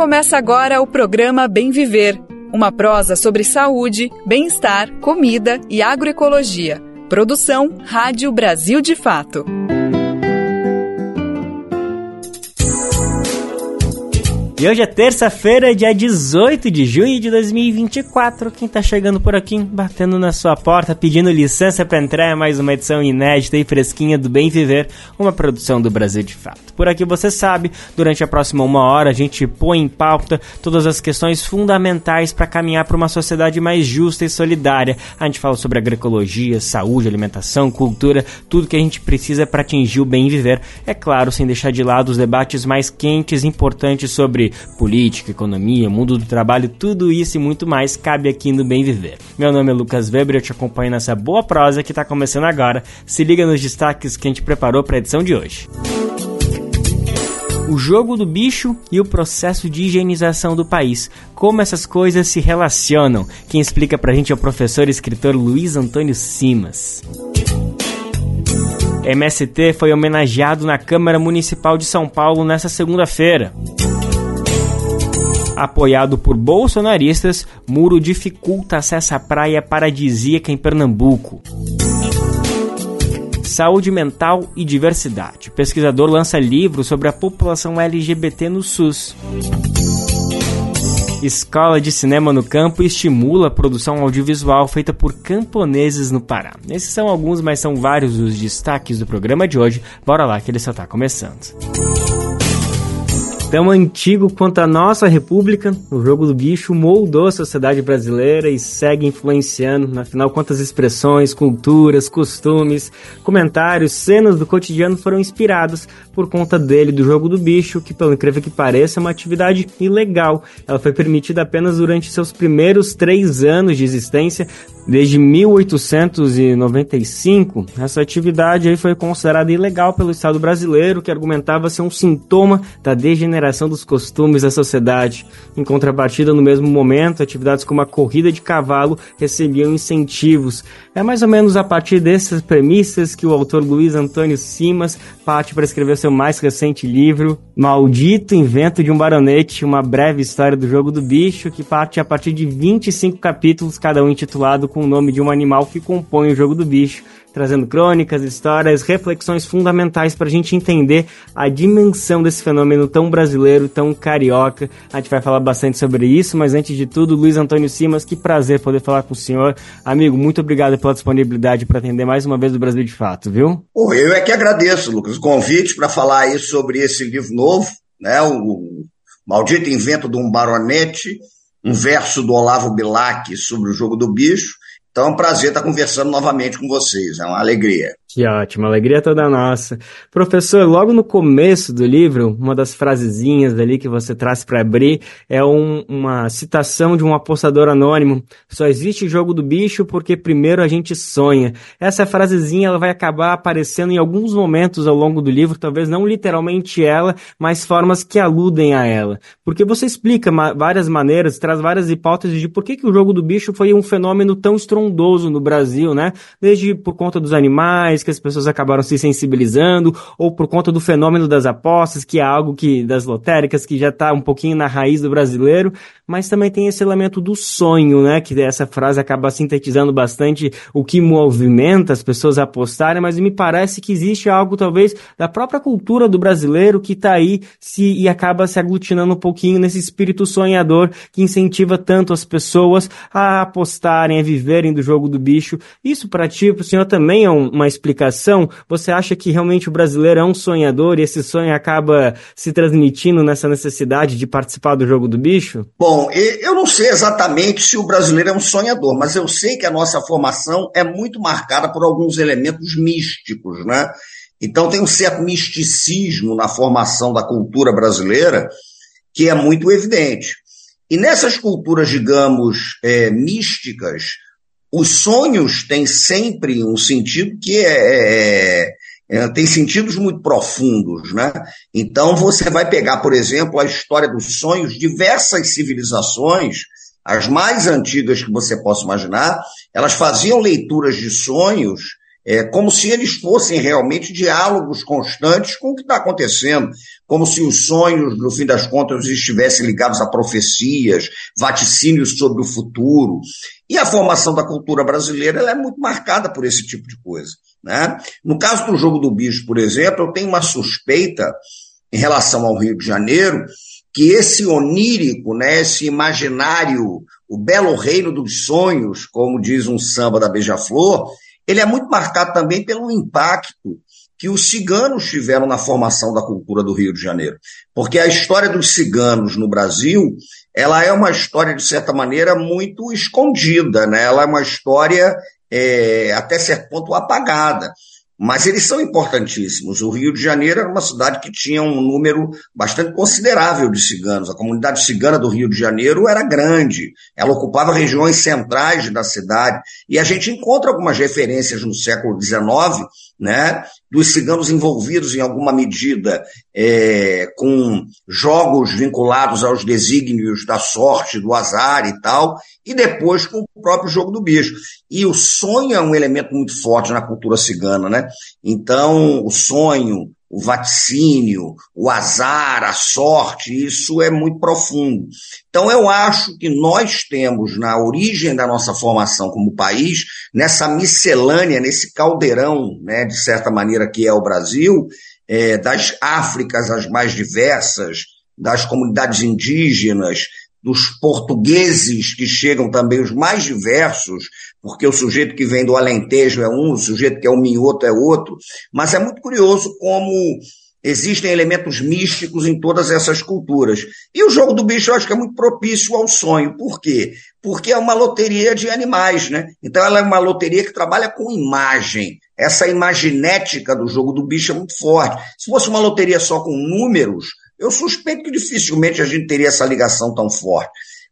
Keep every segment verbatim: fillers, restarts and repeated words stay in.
Começa agora o programa Bem Viver, uma prosa sobre saúde, bem-estar, comida e agroecologia. Produção Rádio Brasil de Fato. E hoje é terça-feira, dia dezoito de junho de dois mil e vinte e quatro. Quem tá chegando por aqui, batendo na sua porta, pedindo licença para entrar em mais uma edição inédita e fresquinha do Bem Viver, uma produção do Brasil de Fato. Por aqui você sabe, durante a próxima uma hora a gente põe em pauta todas as questões fundamentais para caminhar para uma sociedade mais justa e solidária. A gente fala sobre agroecologia, saúde, alimentação, cultura, tudo que a gente precisa para atingir o bem viver. É claro, sem deixar de lado os debates mais quentes e importantes sobre política, economia, mundo do trabalho, tudo isso e muito mais cabe aqui no Bem Viver. Meu nome é Lucas Weber e eu te acompanho nessa boa prosa que está começando agora. Se liga nos destaques que a gente preparou para a edição de hoje. O jogo do bicho e o processo de higienização do país. Como essas coisas se relacionam? Quem explica pra gente é o professor e escritor Luiz Antônio Simas. M S T foi homenageado na Câmara Municipal de São Paulo nesta segunda-feira. Apoiado por bolsonaristas, muro dificulta acesso à praia paradisíaca em Pernambuco. Saúde mental e diversidade. O pesquisador lança livro sobre a população L G B T no SUS. Escola de cinema no campo estimula a produção audiovisual feita por camponeses no Pará. Esses são alguns, mas são vários os destaques do programa de hoje. Bora lá que ele só está começando. Tão antigo quanto a nossa república, o jogo do bicho moldou a sociedade brasileira e segue influenciando. Afinal, quantas expressões, culturas, costumes, comentários, cenas do cotidiano foram inspirados por conta dele, do jogo do bicho, que, pelo incrível que pareça, é uma atividade ilegal. Ela foi permitida apenas durante seus primeiros três anos de existência. Desde mil oitocentos e noventa e cinco, essa atividade aí foi considerada ilegal pelo Estado brasileiro, que argumentava ser um sintoma da degeneração dos costumes da sociedade. Em contrapartida, no mesmo momento, atividades como a corrida de cavalo recebiam incentivos. É mais ou menos a partir dessas premissas que o autor Luiz Antônio Simas parte para escrever seu mais recente livro, Maldito Invento de um Baronete, uma breve história do jogo do bicho, que parte a partir de vinte e cinco capítulos, cada um intitulado com o nome de um animal que compõe o jogo do bicho, trazendo crônicas, histórias, reflexões fundamentais para a gente entender a dimensão desse fenômeno tão brasileiro, tão carioca. A gente vai falar bastante sobre isso, mas antes de tudo, Luiz Antônio Simas, que prazer poder falar com o senhor. Amigo, muito obrigado pela disponibilidade para atender mais uma vez o Brasil de Fato, viu? Pô, eu é que agradeço, Lucas, o convite para falar aí sobre esse livro novo, né, o Maldito Invento de um Baronete, um verso do Olavo Bilac sobre o jogo do bicho. Então é um prazer estar conversando novamente com vocês, é uma alegria. Que ótimo, a alegria é toda nossa. Professor, logo no começo do livro, uma das frasezinhas ali que você traz para abrir é um, uma citação de um apostador anônimo. Só existe jogo do bicho porque primeiro a gente sonha. Essa frasezinha ela vai acabar aparecendo em alguns momentos ao longo do livro, talvez não literalmente ela, mas formas que aludem a ela. Porque você explica ma- várias maneiras, traz várias hipóteses de por que, que o jogo do bicho foi um fenômeno tão estrondoso no Brasil, né? Desde por conta dos animais, que as pessoas acabaram se sensibilizando, ou por conta do fenômeno das apostas, que é algo que, das lotéricas, que já está um pouquinho na raiz do brasileiro, mas também tem esse elemento do sonho, né, que essa frase acaba sintetizando bastante o que movimenta as pessoas a apostarem, mas me parece que existe algo, talvez, da própria cultura do brasileiro que está aí se, e acaba se aglutinando um pouquinho nesse espírito sonhador que incentiva tanto as pessoas a apostarem, a viverem do jogo do bicho. Isso para ti, para o senhor também é um, uma explicação? Você acha que realmente o brasileiro é um sonhador e esse sonho acaba se transmitindo nessa necessidade de participar do jogo do bicho? Bom, eu não sei exatamente se o brasileiro é um sonhador, mas eu sei que a nossa formação é muito marcada por alguns elementos místicos, né? Então tem um certo misticismo na formação da cultura brasileira que é muito evidente. E nessas culturas, digamos, é, místicas, os sonhos têm sempre um sentido que é, é, é, tem sentidos muito profundos, né? Então você vai pegar, por exemplo, a história dos sonhos, diversas civilizações, as mais antigas que você possa imaginar, elas faziam leituras de sonhos é, como se eles fossem realmente diálogos constantes com o que está acontecendo, como se os sonhos, no fim das contas, estivessem ligados a profecias, vaticínios sobre o futuro. E a formação da cultura brasileira ela é muito marcada por esse tipo de coisa, né? No caso do Jogo do Bicho, por exemplo, eu tenho uma suspeita em relação ao Rio de Janeiro, que esse onírico, né, esse imaginário, o belo reino dos sonhos, como diz um samba da Beija-Flor, ele é muito marcado também pelo impacto que os ciganos tiveram na formação da cultura do Rio de Janeiro. Porque a história dos ciganos no Brasil, ela é uma história, de certa maneira, muito escondida, né? Ela é uma história, é, até certo ponto, apagada. Mas eles são importantíssimos. O Rio de Janeiro era uma cidade que tinha um número bastante considerável de ciganos. A comunidade cigana do Rio de Janeiro era grande, ela ocupava regiões centrais da cidade, e a gente encontra algumas referências no século dezenove, né, dos ciganos envolvidos em alguma medida é, com jogos vinculados aos desígnios da sorte, do azar e tal, e depois com o próprio Jogo do Bicho. E o sonho é um elemento muito forte na cultura cigana, né? Então, o sonho, o vaticínio, o azar, a sorte, isso é muito profundo. Então, eu acho que nós temos, na origem da nossa formação como país, nessa miscelânea, nesse caldeirão, né, de certa maneira, que é o Brasil, é, das Áfricas as mais diversas, das comunidades indígenas, dos portugueses que chegam também os mais diversos, porque o sujeito que vem do Alentejo é um, o sujeito que é o minhoto é outro, mas é muito curioso como existem elementos místicos em todas essas culturas. E o Jogo do Bicho eu acho que é muito propício ao sonho. Por quê? Porque é uma loteria de animais, né? Então ela é uma loteria que trabalha com imagem. Essa imaginética do Jogo do Bicho é muito forte. Se fosse uma loteria só com números, eu suspeito que dificilmente a gente teria essa ligação tão forte.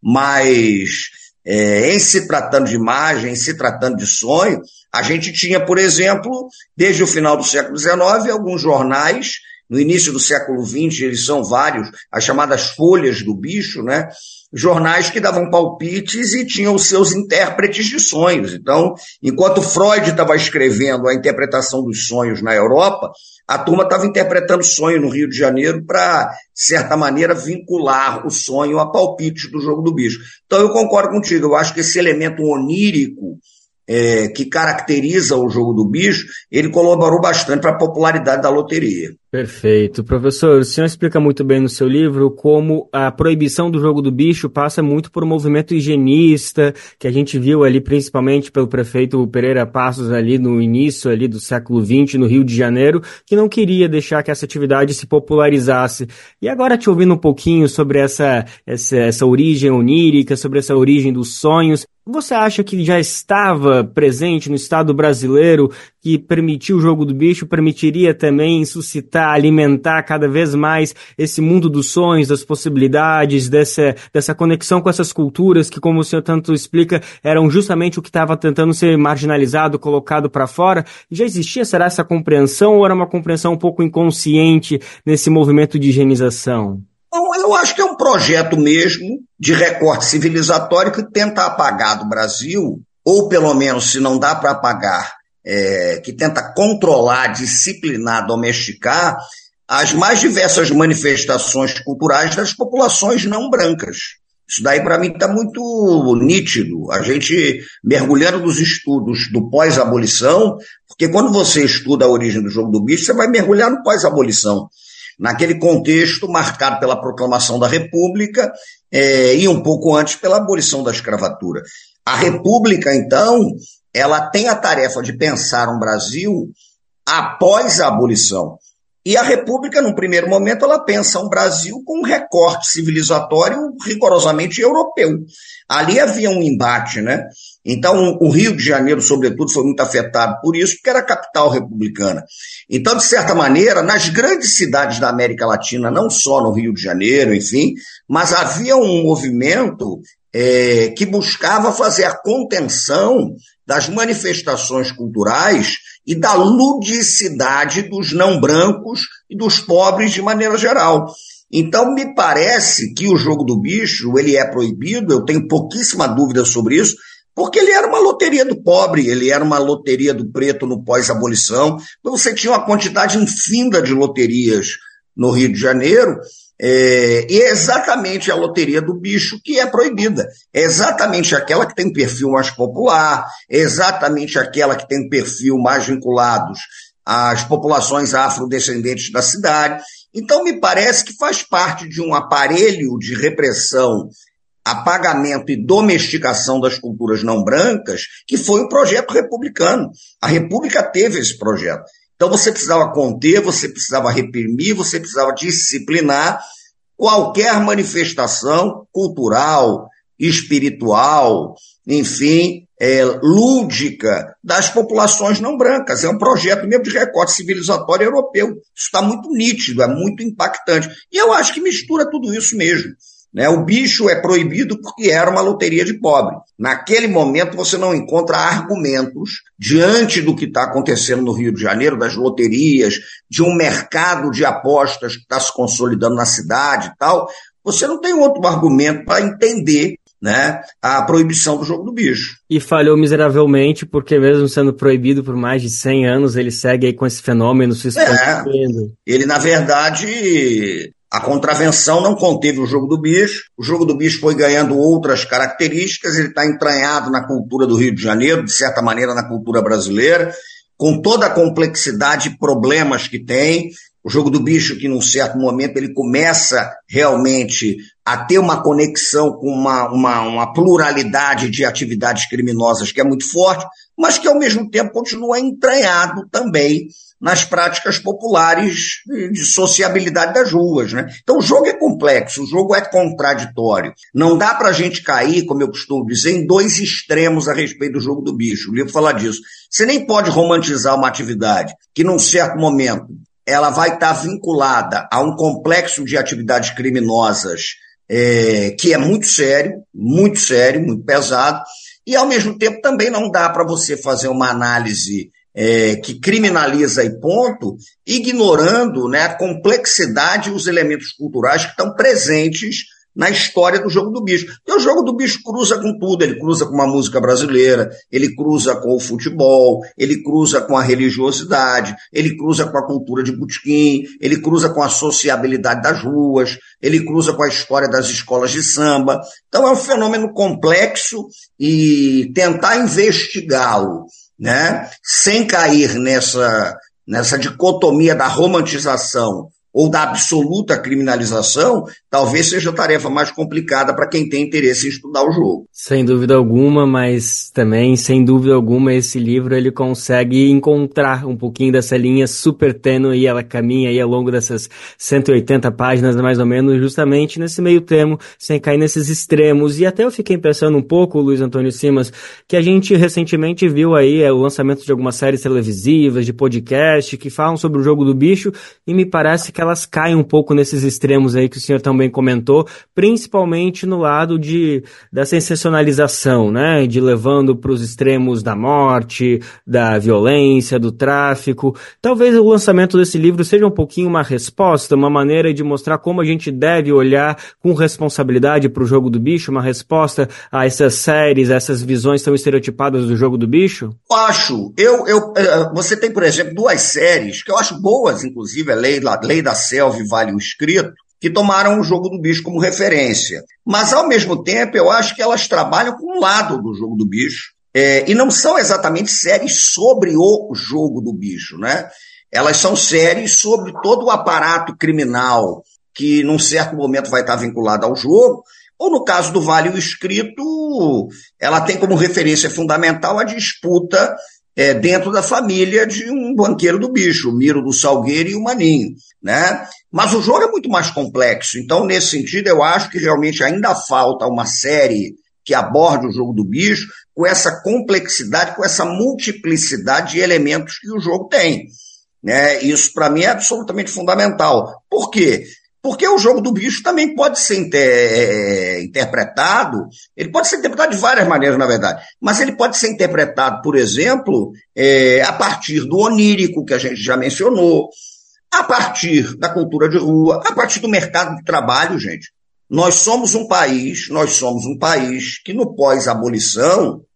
Mas, é, em se tratando de imagem, em se tratando de sonho, a gente tinha, por exemplo, desde o final do século dezenove, alguns jornais, no início do século vinte, eles são vários, as chamadas folhas do bicho, né? Jornais que davam palpites e tinham os seus intérpretes de sonhos. Então, enquanto Freud estava escrevendo a interpretação dos sonhos na Europa, a turma estava interpretando sonho no Rio de Janeiro para, de certa maneira, vincular o sonho a palpites do Jogo do Bicho. Então, eu concordo contigo, eu acho que esse elemento onírico é, que caracteriza o Jogo do Bicho, ele colaborou bastante para a popularidade da loteria. Perfeito. Professor, o senhor explica muito bem no seu livro como a proibição do Jogo do Bicho passa muito por um movimento higienista, que a gente viu ali principalmente pelo prefeito Pereira Passos ali no início ali do século vinte no Rio de Janeiro, que não queria deixar que essa atividade se popularizasse. E agora te ouvindo um pouquinho sobre essa, essa, essa origem onírica, sobre essa origem dos sonhos, você acha que já estava presente no Estado brasileiro que permitir o Jogo do Bicho, permitiria também suscitar, alimentar cada vez mais esse mundo dos sonhos, das possibilidades, dessa, dessa conexão com essas culturas que, como o senhor tanto explica, eram justamente o que estava tentando ser marginalizado, colocado para fora? Já existia, será, essa compreensão ou era uma compreensão um pouco inconsciente nesse movimento de higienização? Bom, eu acho que é um projeto mesmo de recorte civilizatório que tenta apagar do Brasil, ou pelo menos, se não dá para apagar, é, que tenta controlar, disciplinar, domesticar as mais diversas manifestações culturais das populações não brancas. Isso daí, para mim, está muito nítido. A gente mergulhando nos estudos do pós-abolição, porque quando você estuda a origem do Jogo do Bicho, você vai mergulhar no pós-abolição, naquele contexto marcado pela proclamação da República é, e um pouco antes pela abolição da escravatura. A República, então, ela tem a tarefa de pensar um Brasil após a abolição. E a República, num primeiro momento, ela pensa um Brasil com um recorte civilizatório rigorosamente europeu. Ali havia um embate, né? Então, o Rio de Janeiro, sobretudo, foi muito afetado por isso, porque era a capital republicana. Então, de certa maneira, nas grandes cidades da América Latina, não só no Rio de Janeiro, enfim, mas havia um movimento é, que buscava fazer a contenção das manifestações culturais e da ludicidade dos não brancos e dos pobres de maneira geral. Então, me parece que o Jogo do Bicho, ele é proibido, eu tenho pouquíssima dúvida sobre isso, Porque ele era uma loteria do pobre, ele era uma loteria do preto no pós-abolição. Então você tinha uma quantidade infinda de loterias no Rio de Janeiro, é, e é exatamente a loteria do bicho que é proibida. É exatamente aquela que tem perfil mais popular, é exatamente aquela que tem perfil mais vinculados às populações afrodescendentes da cidade. Então me parece que faz parte de um aparelho de repressão, apagamento e domesticação das culturas não brancas, que foi o projeto republicano. A República teve esse projeto. Então você precisava conter, você precisava reprimir, você precisava disciplinar qualquer manifestação cultural, espiritual, enfim, é, lúdica das populações não brancas. É um projeto mesmo de recorte civilizatório europeu. Isso está muito nítido, é muito impactante. E eu acho que mistura tudo isso mesmo. Né? O bicho é proibido porque era uma loteria de pobre. Naquele momento você não encontra argumentos diante do que está acontecendo no Rio de Janeiro, das loterias, de um mercado de apostas que está se consolidando na cidade e tal. Você não tem outro argumento para entender, né, a proibição do jogo do bicho. E falhou miseravelmente, porque mesmo sendo proibido por mais de cem anos, ele segue aí com esse fenômeno se expandindo. É, ele, na verdade... A contravenção não conteve o jogo do bicho, o jogo do bicho foi ganhando outras características, ele está entranhado na cultura do Rio de Janeiro, de certa maneira na cultura brasileira, com toda a complexidade e problemas que tem. O jogo do bicho que, num certo momento, ele começa realmente a ter uma conexão com uma, uma, uma pluralidade de atividades criminosas que é muito forte, mas que, ao mesmo tempo, continua entranhado também nas práticas populares de sociabilidade das ruas, né? Então o jogo é complexo, o jogo é contraditório. Não dá para a gente cair, como eu costumo dizer, em dois extremos a respeito do jogo do bicho. O livro fala disso. Você nem pode romantizar uma atividade que, num certo momento, ela vai estar vinculada a um complexo de atividades criminosas é, que é muito sério, muito sério, muito pesado, e, ao mesmo tempo, também não dá para você fazer uma análise É, que criminaliza e ponto, ignorando, né, a complexidade e os elementos culturais que estão presentes na história do jogo do bicho. Porque o jogo do bicho cruza com tudo, ele cruza com uma música brasileira, ele cruza com o futebol, ele cruza com a religiosidade, ele cruza com a cultura de botequim, ele cruza com a sociabilidade das ruas, ele cruza com a história das escolas de samba. Então é um fenômeno complexo e tentar investigá-lo, né, sem cair nessa, nessa dicotomia da romantização ou da absoluta criminalização, talvez seja a tarefa mais complicada para quem tem interesse em estudar o jogo. Sem dúvida alguma, mas também, sem dúvida alguma, esse livro ele consegue encontrar um pouquinho dessa linha super tênue e ela caminha aí ao longo dessas cento e oitenta páginas, mais ou menos, justamente nesse meio termo, sem cair nesses extremos. E até eu fiquei pensando um pouco, Luiz Antônio Simas, que a gente recentemente viu aí é, o lançamento de algumas séries televisivas, de podcast, que falam sobre o jogo do bicho, e me parece que elas caem um pouco nesses extremos aí que o senhor também comentou, principalmente no lado de, da sensacionalização, né, de levando para os extremos da morte, da violência, do tráfico. Talvez o lançamento desse livro seja um pouquinho uma resposta, uma maneira de mostrar como a gente deve olhar com responsabilidade para o jogo do bicho, uma resposta a essas séries, a essas visões tão estereotipadas do jogo do bicho? Acho. Eu, eu, você tem, por exemplo, duas séries que eu acho boas, inclusive, a Lei, a Lei da Selva e Vale o Escrito, que tomaram o jogo do bicho como referência. Mas, ao mesmo tempo, eu acho que elas trabalham com um lado do jogo do bicho, é, e não são exatamente séries sobre o jogo do bicho, né? Elas são séries sobre todo o aparato criminal que, num certo momento, vai estar vinculado ao jogo, ou, no caso do Vale o Escrito, ela tem como referência fundamental a disputa É, dentro da família de um banqueiro do bicho, o Miro do Salgueiro e o Maninho, né? Mas o jogo é muito mais complexo, então, nesse sentido, eu acho que realmente ainda falta uma série que aborde o jogo do bicho com essa complexidade, com essa multiplicidade de elementos que o jogo tem, né? Isso, para mim, é absolutamente fundamental. Por quê? Porque o jogo do bicho também pode ser inter, interpretado, ele pode ser interpretado de várias maneiras, na verdade, mas ele pode ser interpretado, por exemplo, é, a partir do onírico, que a gente já mencionou, a partir da cultura de rua, a partir do mercado de trabalho, gente. Nós somos um país, nós somos um país que no pós-abolição,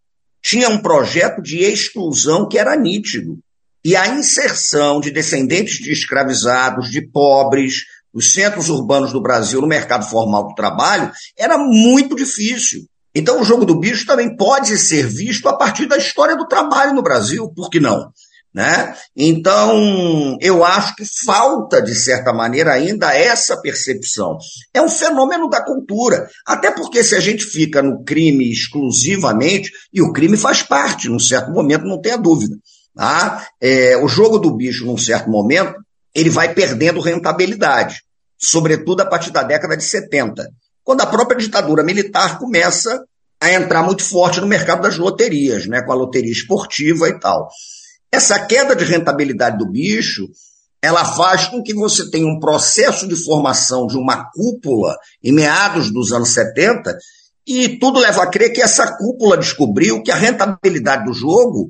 tinha um projeto de exclusão que era nítido. E a inserção de descendentes de escravizados, de pobres, dos centros urbanos do Brasil no mercado formal do trabalho era muito difícil. Então o Jogo do Bicho também pode ser visto a partir da história do trabalho no Brasil, por que não? Né? Então, eu acho que falta, de certa maneira, ainda essa percepção. É um fenômeno da cultura, até porque se a gente fica no crime exclusivamente, e o crime faz parte, num certo momento, não tenha dúvida. Tá? É, o Jogo do Bicho, num certo momento, ele vai perdendo rentabilidade, sobretudo a partir da década de setenta, quando a própria ditadura militar começa a entrar muito forte no mercado das loterias, né, com a loteria esportiva e tal. Essa queda de rentabilidade do bicho, ela faz com que você tenha um processo de formação de uma cúpula em meados dos anos setenta, e tudo leva a crer que essa cúpula descobriu que a rentabilidade do jogo,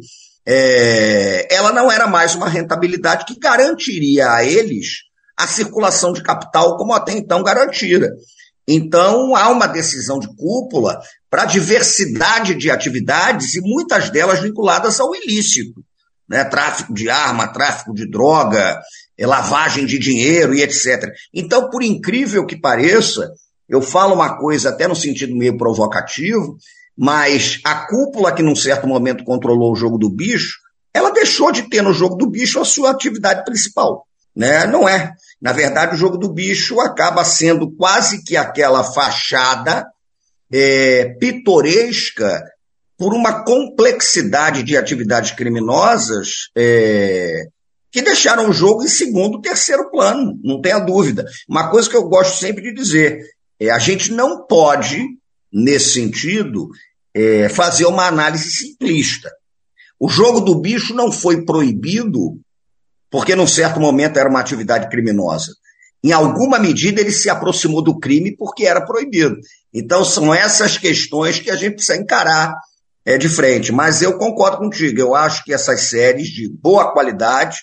é, ela não era mais uma rentabilidade que garantiria a eles a circulação de capital como até então garantira. Então, há uma decisão de cúpula para diversidade de atividades e muitas delas vinculadas ao ilícito. Né, tráfico de arma, tráfico de droga, lavagem de dinheiro e etcétera. Então, por incrível que pareça, eu falo uma coisa até no sentido meio provocativo, mas a cúpula que num certo momento controlou o Jogo do Bicho, ela deixou de ter no Jogo do Bicho a sua atividade principal. Né? Não é. Na verdade, o Jogo do Bicho acaba sendo quase que aquela fachada é, pitoresca por uma complexidade de atividades criminosas é, que deixaram o jogo em segundo, terceiro plano, não tenha dúvida. Uma coisa que eu gosto sempre de dizer, é, a gente não pode, nesse sentido, é, fazer uma análise simplista. O Jogo do Bicho não foi proibido porque, num certo momento, era uma atividade criminosa. Em alguma medida, ele se aproximou do crime porque era proibido. Então, são essas questões que a gente precisa encarar É de frente, mas eu concordo contigo, eu acho que essas séries de boa qualidade,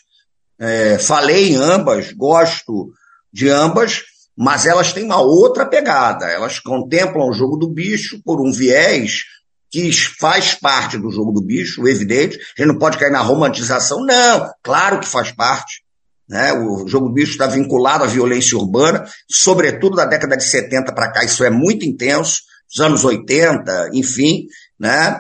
é, falei em ambas, gosto de ambas, mas elas têm uma outra pegada, elas contemplam o Jogo do Bicho por um viés que faz parte do Jogo do Bicho, evidente, a gente não pode cair na romantização, não, claro que faz parte, né? O Jogo do Bicho está vinculado à violência urbana, sobretudo da década de setenta para cá, isso é muito intenso, dos anos oitenta, enfim, né?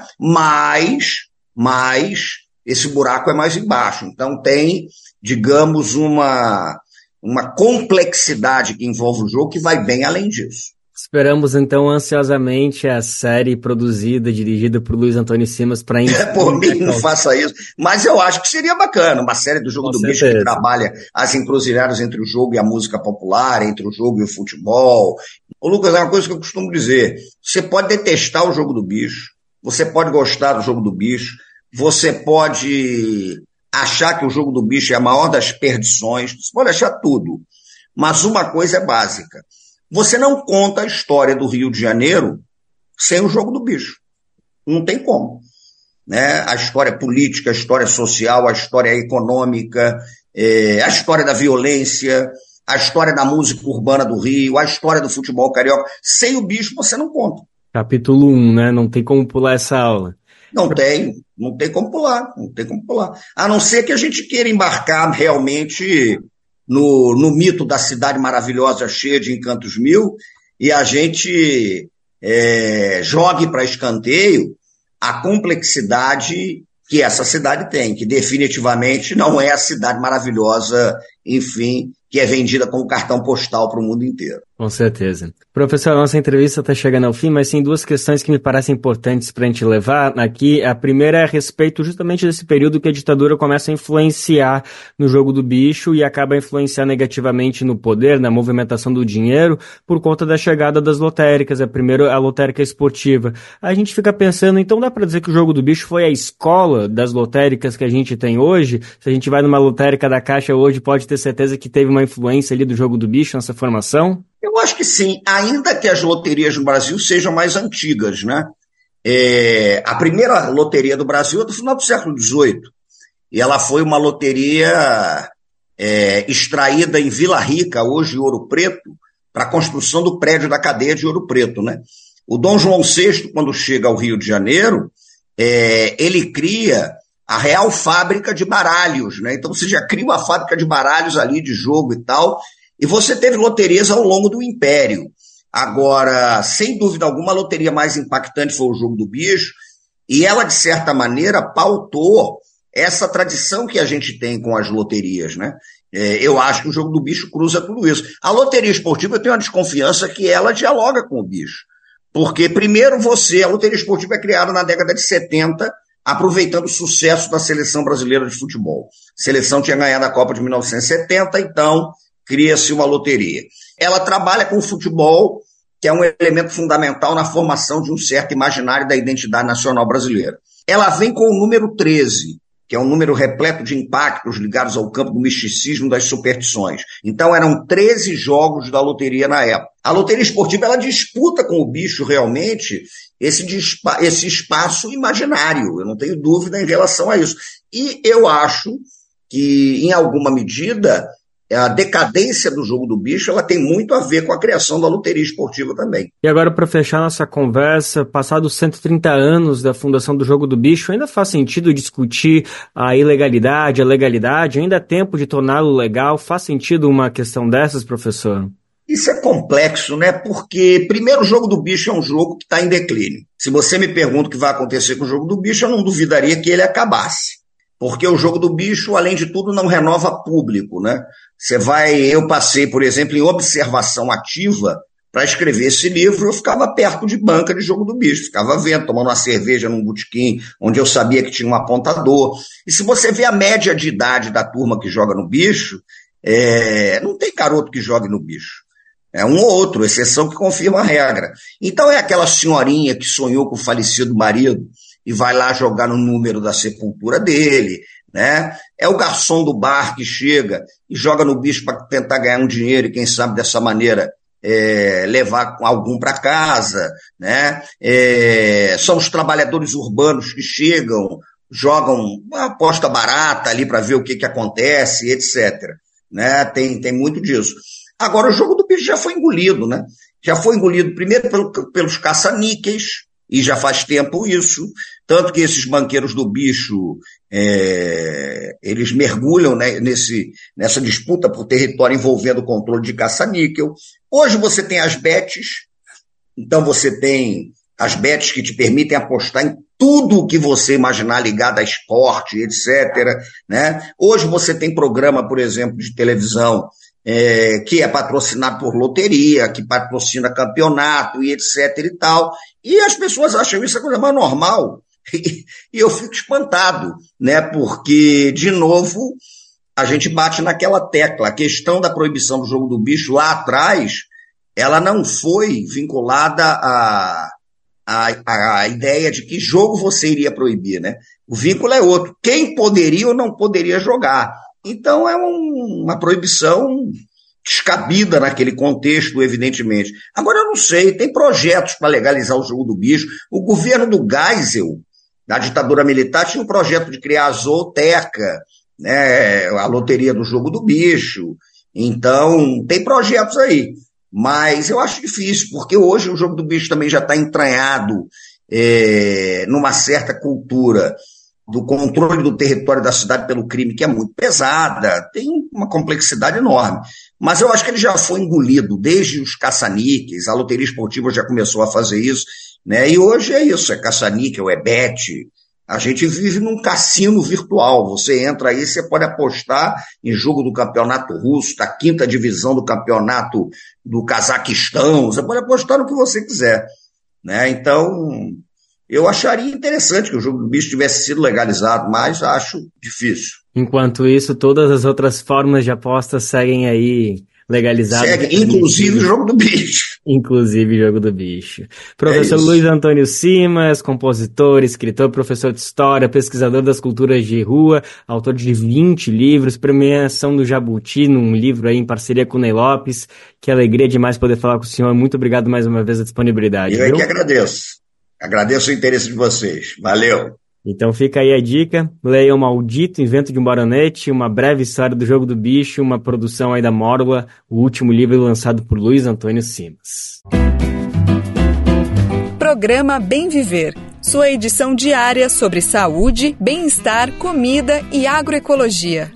Mas, mas esse buraco é mais embaixo. Então tem, digamos, uma, uma complexidade que envolve o jogo que vai bem além disso. Esperamos, então, ansiosamente a série produzida, dirigida por Luiz Antônio Simas para... É, por mim, não faça isso. Mas eu acho que seria bacana, uma série do Jogo Com do certeza. Bicho que trabalha as encruzilhadas entre o jogo e a música popular, entre o jogo e o futebol. Ô, Lucas, é uma coisa que eu costumo dizer. Você pode detestar o Jogo do Bicho, você pode gostar do Jogo do Bicho, você pode achar que o Jogo do Bicho é a maior das perdições, você pode achar tudo. Mas uma coisa é básica. Você não conta a história do Rio de Janeiro sem o Jogo do Bicho. Não tem como. Né? A história política, a história social, a história econômica, é, a história da violência, a história da música urbana do Rio, a história do futebol carioca. Sem o bicho você não conta. Capítulo um, né? Não tem como pular essa aula. Não tem, não tem como pular, não tem como pular. A não ser que a gente queira embarcar realmente no, no mito da cidade maravilhosa cheia de encantos mil e a gente é, jogue para escanteio a complexidade que essa cidade tem, que definitivamente não é a cidade maravilhosa, enfim, que é vendida como cartão postal para o mundo inteiro. Com certeza. Professor, a nossa entrevista está chegando ao fim, mas tem duas questões que me parecem importantes para a gente levar aqui. A primeira é a respeito justamente desse período que a ditadura começa a influenciar no Jogo do Bicho e acaba a influenciar negativamente no poder, na movimentação do dinheiro, por conta da chegada das lotéricas, a primeira a lotérica esportiva. A gente fica pensando, então dá para dizer que o Jogo do Bicho foi a escola das lotéricas que a gente tem hoje? Se a gente vai numa lotérica da Caixa hoje, pode ter certeza que teve uma influência ali do Jogo do Bicho nessa formação? Eu acho que sim, ainda que as loterias no Brasil sejam mais antigas, né? É, a primeira loteria do Brasil é do final do século dezoito, e ela foi uma loteria é, extraída em Vila Rica, hoje Ouro Preto, para a construção do prédio da cadeia de Ouro Preto, né? O Dom João sexto, quando chega ao Rio de Janeiro, é, ele cria a real fábrica de baralhos, né? Então você já cria uma fábrica de baralhos ali, de jogo e tal, e você teve loterias ao longo do Império. Agora, sem dúvida alguma, a loteria mais impactante foi o Jogo do Bicho, e ela, de certa maneira, pautou essa tradição que a gente tem com as loterias, né? É, eu acho que o Jogo do Bicho cruza tudo isso. A loteria esportiva, eu tenho uma desconfiança que ela dialoga com o bicho. Porque, primeiro, você, a loteria esportiva é criada na década de setenta, aproveitando o sucesso da seleção brasileira de futebol. A seleção tinha ganhado a Copa de mil novecentos e setenta, então cria-se uma loteria. Ela trabalha com o futebol, que é um elemento fundamental na formação de um certo imaginário da identidade nacional brasileira. Ela vem com o número treze, que é um número repleto de impactos ligados ao campo do misticismo das superstições. Então eram treze jogos da loteria na época. A loteria esportiva, ela disputa com o bicho realmente esse, esse espaço imaginário, eu não tenho dúvida em relação a isso. E eu acho que, em alguma medida, a decadência do Jogo do Bicho, ela tem muito a ver com a criação da loteria esportiva também. E agora, para fechar nossa conversa, passados cento e trinta anos da fundação do Jogo do Bicho, ainda faz sentido discutir a ilegalidade, a legalidade? Ainda há tempo de torná-lo legal? Faz sentido uma questão dessas, professor? Isso é complexo, né? Porque, primeiro, o Jogo do Bicho é um jogo que está em declínio. Se você me pergunta o que vai acontecer com o Jogo do Bicho, eu não duvidaria que ele acabasse. Porque o Jogo do Bicho, além de tudo, não renova público, né? Você vai, eu passei, por exemplo, em observação ativa para escrever esse livro, eu ficava perto de banca de Jogo do Bicho, ficava vendo, tomando uma cerveja num botequim, onde eu sabia que tinha um apontador. E se você vê a média de idade da turma que joga no Bicho, é, não tem garoto que jogue no Bicho. É um ou outro, exceção que confirma a regra. Então é aquela senhorinha que sonhou com o falecido marido e vai lá jogar no número da sepultura dele, né? É o garçom do bar que chega e joga no Bicho para tentar ganhar um dinheiro e, quem sabe, dessa maneira é, levar algum para casa, né? É, são os trabalhadores urbanos que chegam, jogam uma aposta barata ali para ver o que, que acontece, etcétera. Né? Tem, tem muito disso. Agora, o Jogo do Bicho já foi engolido, né? Já foi engolido primeiro pelo, pelos caça-níqueis, e já faz tempo isso, tanto que esses banqueiros do bicho, é, eles mergulham, né, nesse, nessa disputa por território envolvendo o controle de caça-níquel. Hoje você tem as bets, então você tem as bets que te permitem apostar em tudo o que você imaginar ligado a esporte, etcétera. Né? Hoje você tem programa, por exemplo, de televisão, É, que é patrocinado por loteria, que patrocina campeonato e etc e tal, e as pessoas acham isso a coisa mais normal, e, e eu fico espantado, né, porque, de novo, a gente bate naquela tecla, a questão da proibição do Jogo do Bicho lá atrás, ela não foi vinculada à a, a, a ideia de que jogo você iria proibir, né, o vínculo é outro, quem poderia ou não poderia jogar. Então é um, uma proibição descabida naquele contexto, evidentemente. Agora eu não sei, tem projetos para legalizar o Jogo do Bicho. O governo do Geisel, da ditadura militar, tinha um projeto de criar a zooteca, né, a loteria do Jogo do Bicho. Então tem projetos aí, mas eu acho difícil, porque hoje o Jogo do Bicho também já está entranhado é, numa certa cultura do controle do território da cidade pelo crime, que é muito pesada, tem uma complexidade enorme. Mas eu acho que ele já foi engolido, desde os caça-níqueis, a loteria esportiva já começou a fazer isso, né? E hoje é isso, é caça-níquel, é bet. A gente vive num cassino virtual, você entra aí, você pode apostar em jogo do campeonato russo, da quinta divisão do campeonato do Cazaquistão, você pode apostar no que você quiser, né? Então, eu acharia interessante que o Jogo do Bicho tivesse sido legalizado, mas acho difícil. Enquanto isso, todas as outras formas de aposta seguem aí legalizadas. Segue, inclusive o Jogo do Bicho. Inclusive o Jogo do Bicho. Professor é Luiz Antônio Simas, compositor, escritor, professor de história, pesquisador das culturas de rua, autor de vinte livros, premiação do Jabuti, num livro aí em parceria com o Ney Lopes. Que alegria demais poder falar com o senhor. Muito obrigado mais uma vez a disponibilidade. Eu é que agradeço. Agradeço o interesse de vocês. Valeu. Então fica aí a dica. Leiam Maldito Invento de um Baronete, uma breve história do Jogo do Bicho, uma produção aí da Mórgula, o último livro lançado por Luiz Antônio Simas. Programa Bem Viver. sua edição diária sobre saúde, bem-estar, comida e agroecologia.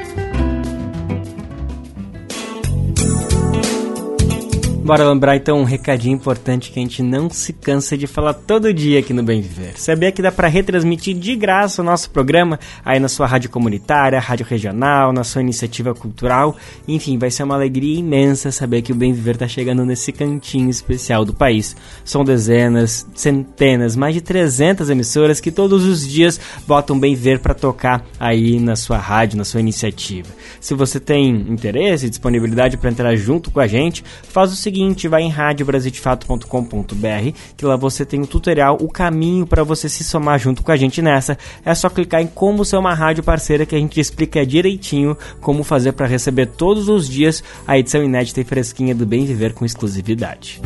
Bora lembrar então um recadinho importante que a gente não se cansa de falar todo dia aqui no Bem Viver. Sabia que dá para retransmitir de graça o nosso programa aí na sua rádio comunitária, rádio regional, na sua iniciativa cultural. Enfim, vai ser uma alegria imensa saber que o Bem Viver tá chegando nesse cantinho especial do país. São dezenas, centenas, mais de trezentas emissoras que todos os dias botam Bem Viver para tocar aí na sua rádio, na sua iniciativa. Se você tem interesse e disponibilidade para entrar junto com a gente, faz o seguinte: vai em rádio brasil de fato ponto com ponto b r, que lá você tem o tutorial, o caminho para você se somar junto com a gente nessa. É só clicar em como ser uma rádio parceira que a gente explica direitinho como fazer para receber todos os dias a edição inédita e fresquinha do Bem Viver com exclusividade.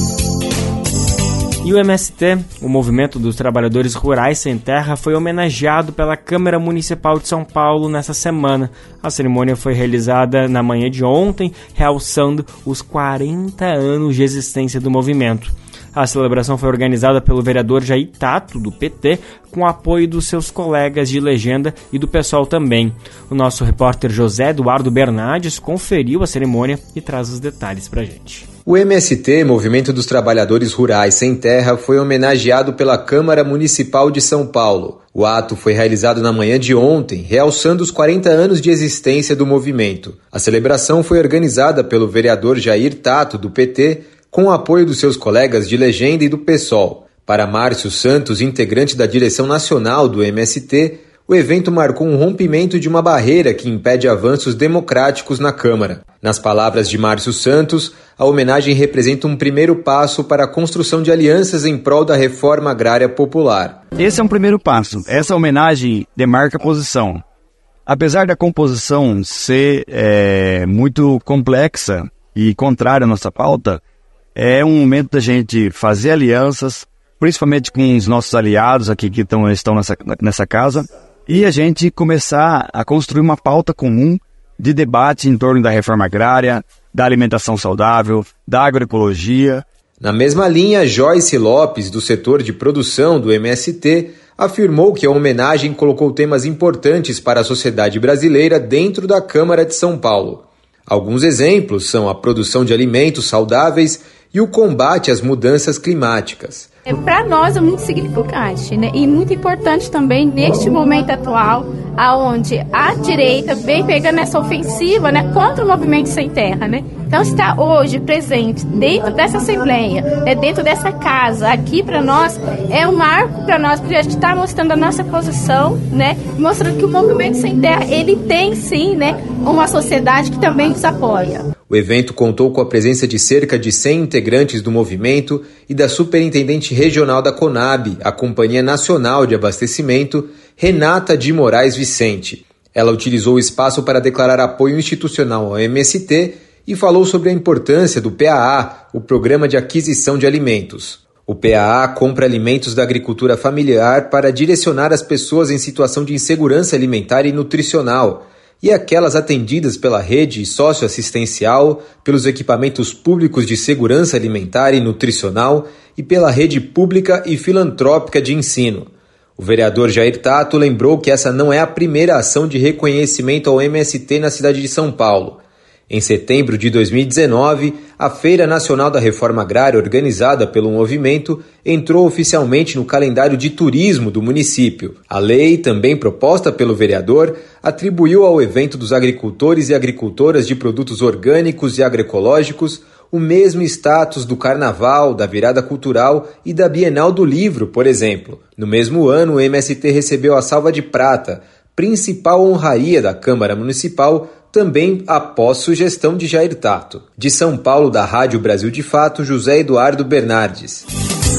E o M S T, o Movimento dos Trabalhadores Rurais Sem Terra, foi homenageado pela Câmara Municipal de São Paulo nessa semana. A cerimônia foi realizada na manhã de ontem, realçando os quarenta anos de existência do movimento. A celebração foi organizada pelo vereador Jair Tato, do P T, com o apoio dos seus colegas de legenda e do pessoal também. O nosso repórter José Eduardo Bernardes conferiu a cerimônia e traz os detalhes pra gente. O M S T, Movimento dos Trabalhadores Rurais Sem Terra, foi homenageado pela Câmara Municipal de São Paulo. O ato foi realizado na manhã de ontem, realçando os quarenta anos de existência do movimento. A celebração foi organizada pelo vereador Jair Tato, do P T, com o apoio dos seus colegas de legenda e do PSOL. Para Márcio Santos, integrante da direção nacional do M S T, o evento marcou um rompimento de uma barreira que impede avanços democráticos na Câmara. Nas palavras de Márcio Santos, a homenagem representa um primeiro passo para a construção de alianças em prol da reforma agrária popular. Esse é um primeiro passo. Essa homenagem demarca a posição. Apesar da composição ser é, muito complexa e contrária à nossa pauta, é um momento da gente fazer alianças, principalmente com os nossos aliados aqui que tão, estão nessa, nessa casa, e a gente começar a construir uma pauta comum de debate em torno da reforma agrária, da alimentação saudável, da agroecologia. Na mesma linha, Joyce Lopes, do setor de produção do M S T, afirmou que a homenagem colocou temas importantes para a sociedade brasileira dentro da Câmara de São Paulo. Alguns exemplos são a produção de alimentos saudáveis e o combate às mudanças climáticas. Para nós é muito significante, né? E muito importante também neste momento atual, aonde a direita vem pegando essa ofensiva, né, contra o movimento sem terra, né? Então está hoje presente dentro dessa assembleia, né, dentro dessa casa, aqui para nós é um marco para nós, porque a gente está mostrando a nossa posição, né? Mostrando que o movimento sem terra ele tem sim, né, uma sociedade que também nos apoia. O evento contou com a presença de cerca de cem integrantes do movimento e da superintendente regional da CONAB, a Companhia Nacional de Abastecimento, Renata de Moraes Vicente. Ela utilizou o espaço para declarar apoio institucional ao M S T e falou sobre a importância do P A A, o Programa de Aquisição de Alimentos. O P A A compra alimentos da agricultura familiar para direcionar as pessoas em situação de insegurança alimentar e nutricional, e aquelas atendidas pela rede socioassistencial, pelos equipamentos públicos de segurança alimentar e nutricional e pela rede pública e filantrópica de ensino. O vereador Jair Tato lembrou que essa não é a primeira ação de reconhecimento ao M S T na cidade de São Paulo. Em setembro de dois mil e dezenove, a Feira Nacional da Reforma Agrária, organizada pelo movimento, entrou oficialmente no calendário de turismo do município. A lei, também proposta pelo vereador, atribuiu ao evento dos agricultores e agricultoras de produtos orgânicos e agroecológicos o mesmo status do Carnaval, da Virada Cultural e da Bienal do Livro, por exemplo. No mesmo ano, o M S T recebeu a Salva de Prata, principal honraria da Câmara Municipal, também após sugestão de Jair Tato. De São Paulo, da Rádio Brasil de Fato, José Eduardo Bernardes.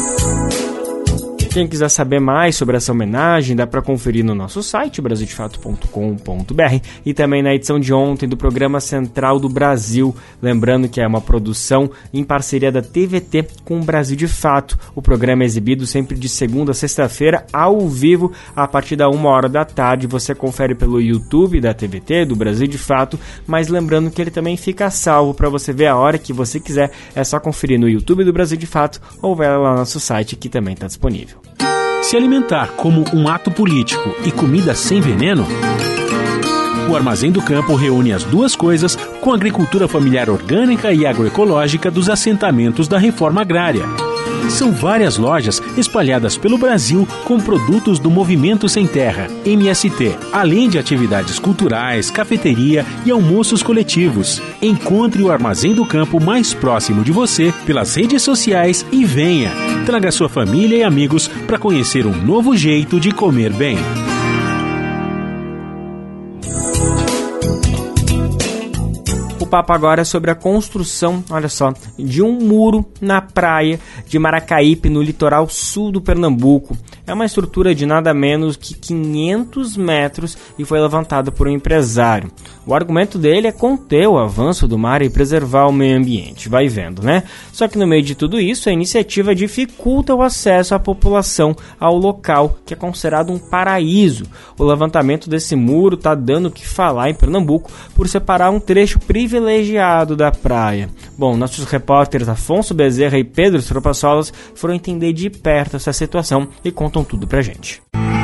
Quem quiser saber mais sobre essa homenagem, dá para conferir no nosso site, brasil de fato ponto com ponto b r, e também na edição de ontem do programa Central do Brasil. Lembrando que é uma produção em parceria da T V T com o Brasil de Fato. O programa é exibido sempre de segunda a sexta-feira, ao vivo, a partir da uma hora da tarde. Você confere pelo YouTube da T V T, do Brasil de Fato, mas lembrando que ele também fica salvo para você ver a hora que você quiser. É só conferir no YouTube do Brasil de Fato ou vai lá no nosso site, que também está disponível. Se alimentar como um ato político e comida sem veneno? O Armazém do Campo reúne as duas coisas com a agricultura familiar orgânica e agroecológica dos assentamentos da reforma agrária. São várias lojas espalhadas pelo Brasil com produtos do Movimento Sem Terra, M S T, além de atividades culturais, cafeteria e almoços coletivos. Encontre o Armazém do Campo mais próximo de você pelas redes sociais e venha. Traga sua família e amigos para conhecer um novo jeito de comer bem. O papo agora é sobre a construção, olha só, de um muro na praia de Maracaípe, no litoral sul do Pernambuco. É uma estrutura de nada menos que quinhentos metros e foi levantada por um empresário. O argumento dele é conter o avanço do mar e preservar o meio ambiente, vai vendo, né? Só que no meio de tudo isso, a iniciativa dificulta o acesso à população ao local, que é considerado um paraíso. O levantamento desse muro está dando o que falar em Pernambuco por separar um trecho privilegiado da praia. Bom, nossos repórteres Afonso Bezerra e Pedro Tropassolas foram entender de perto essa situação e contam tudo pra gente.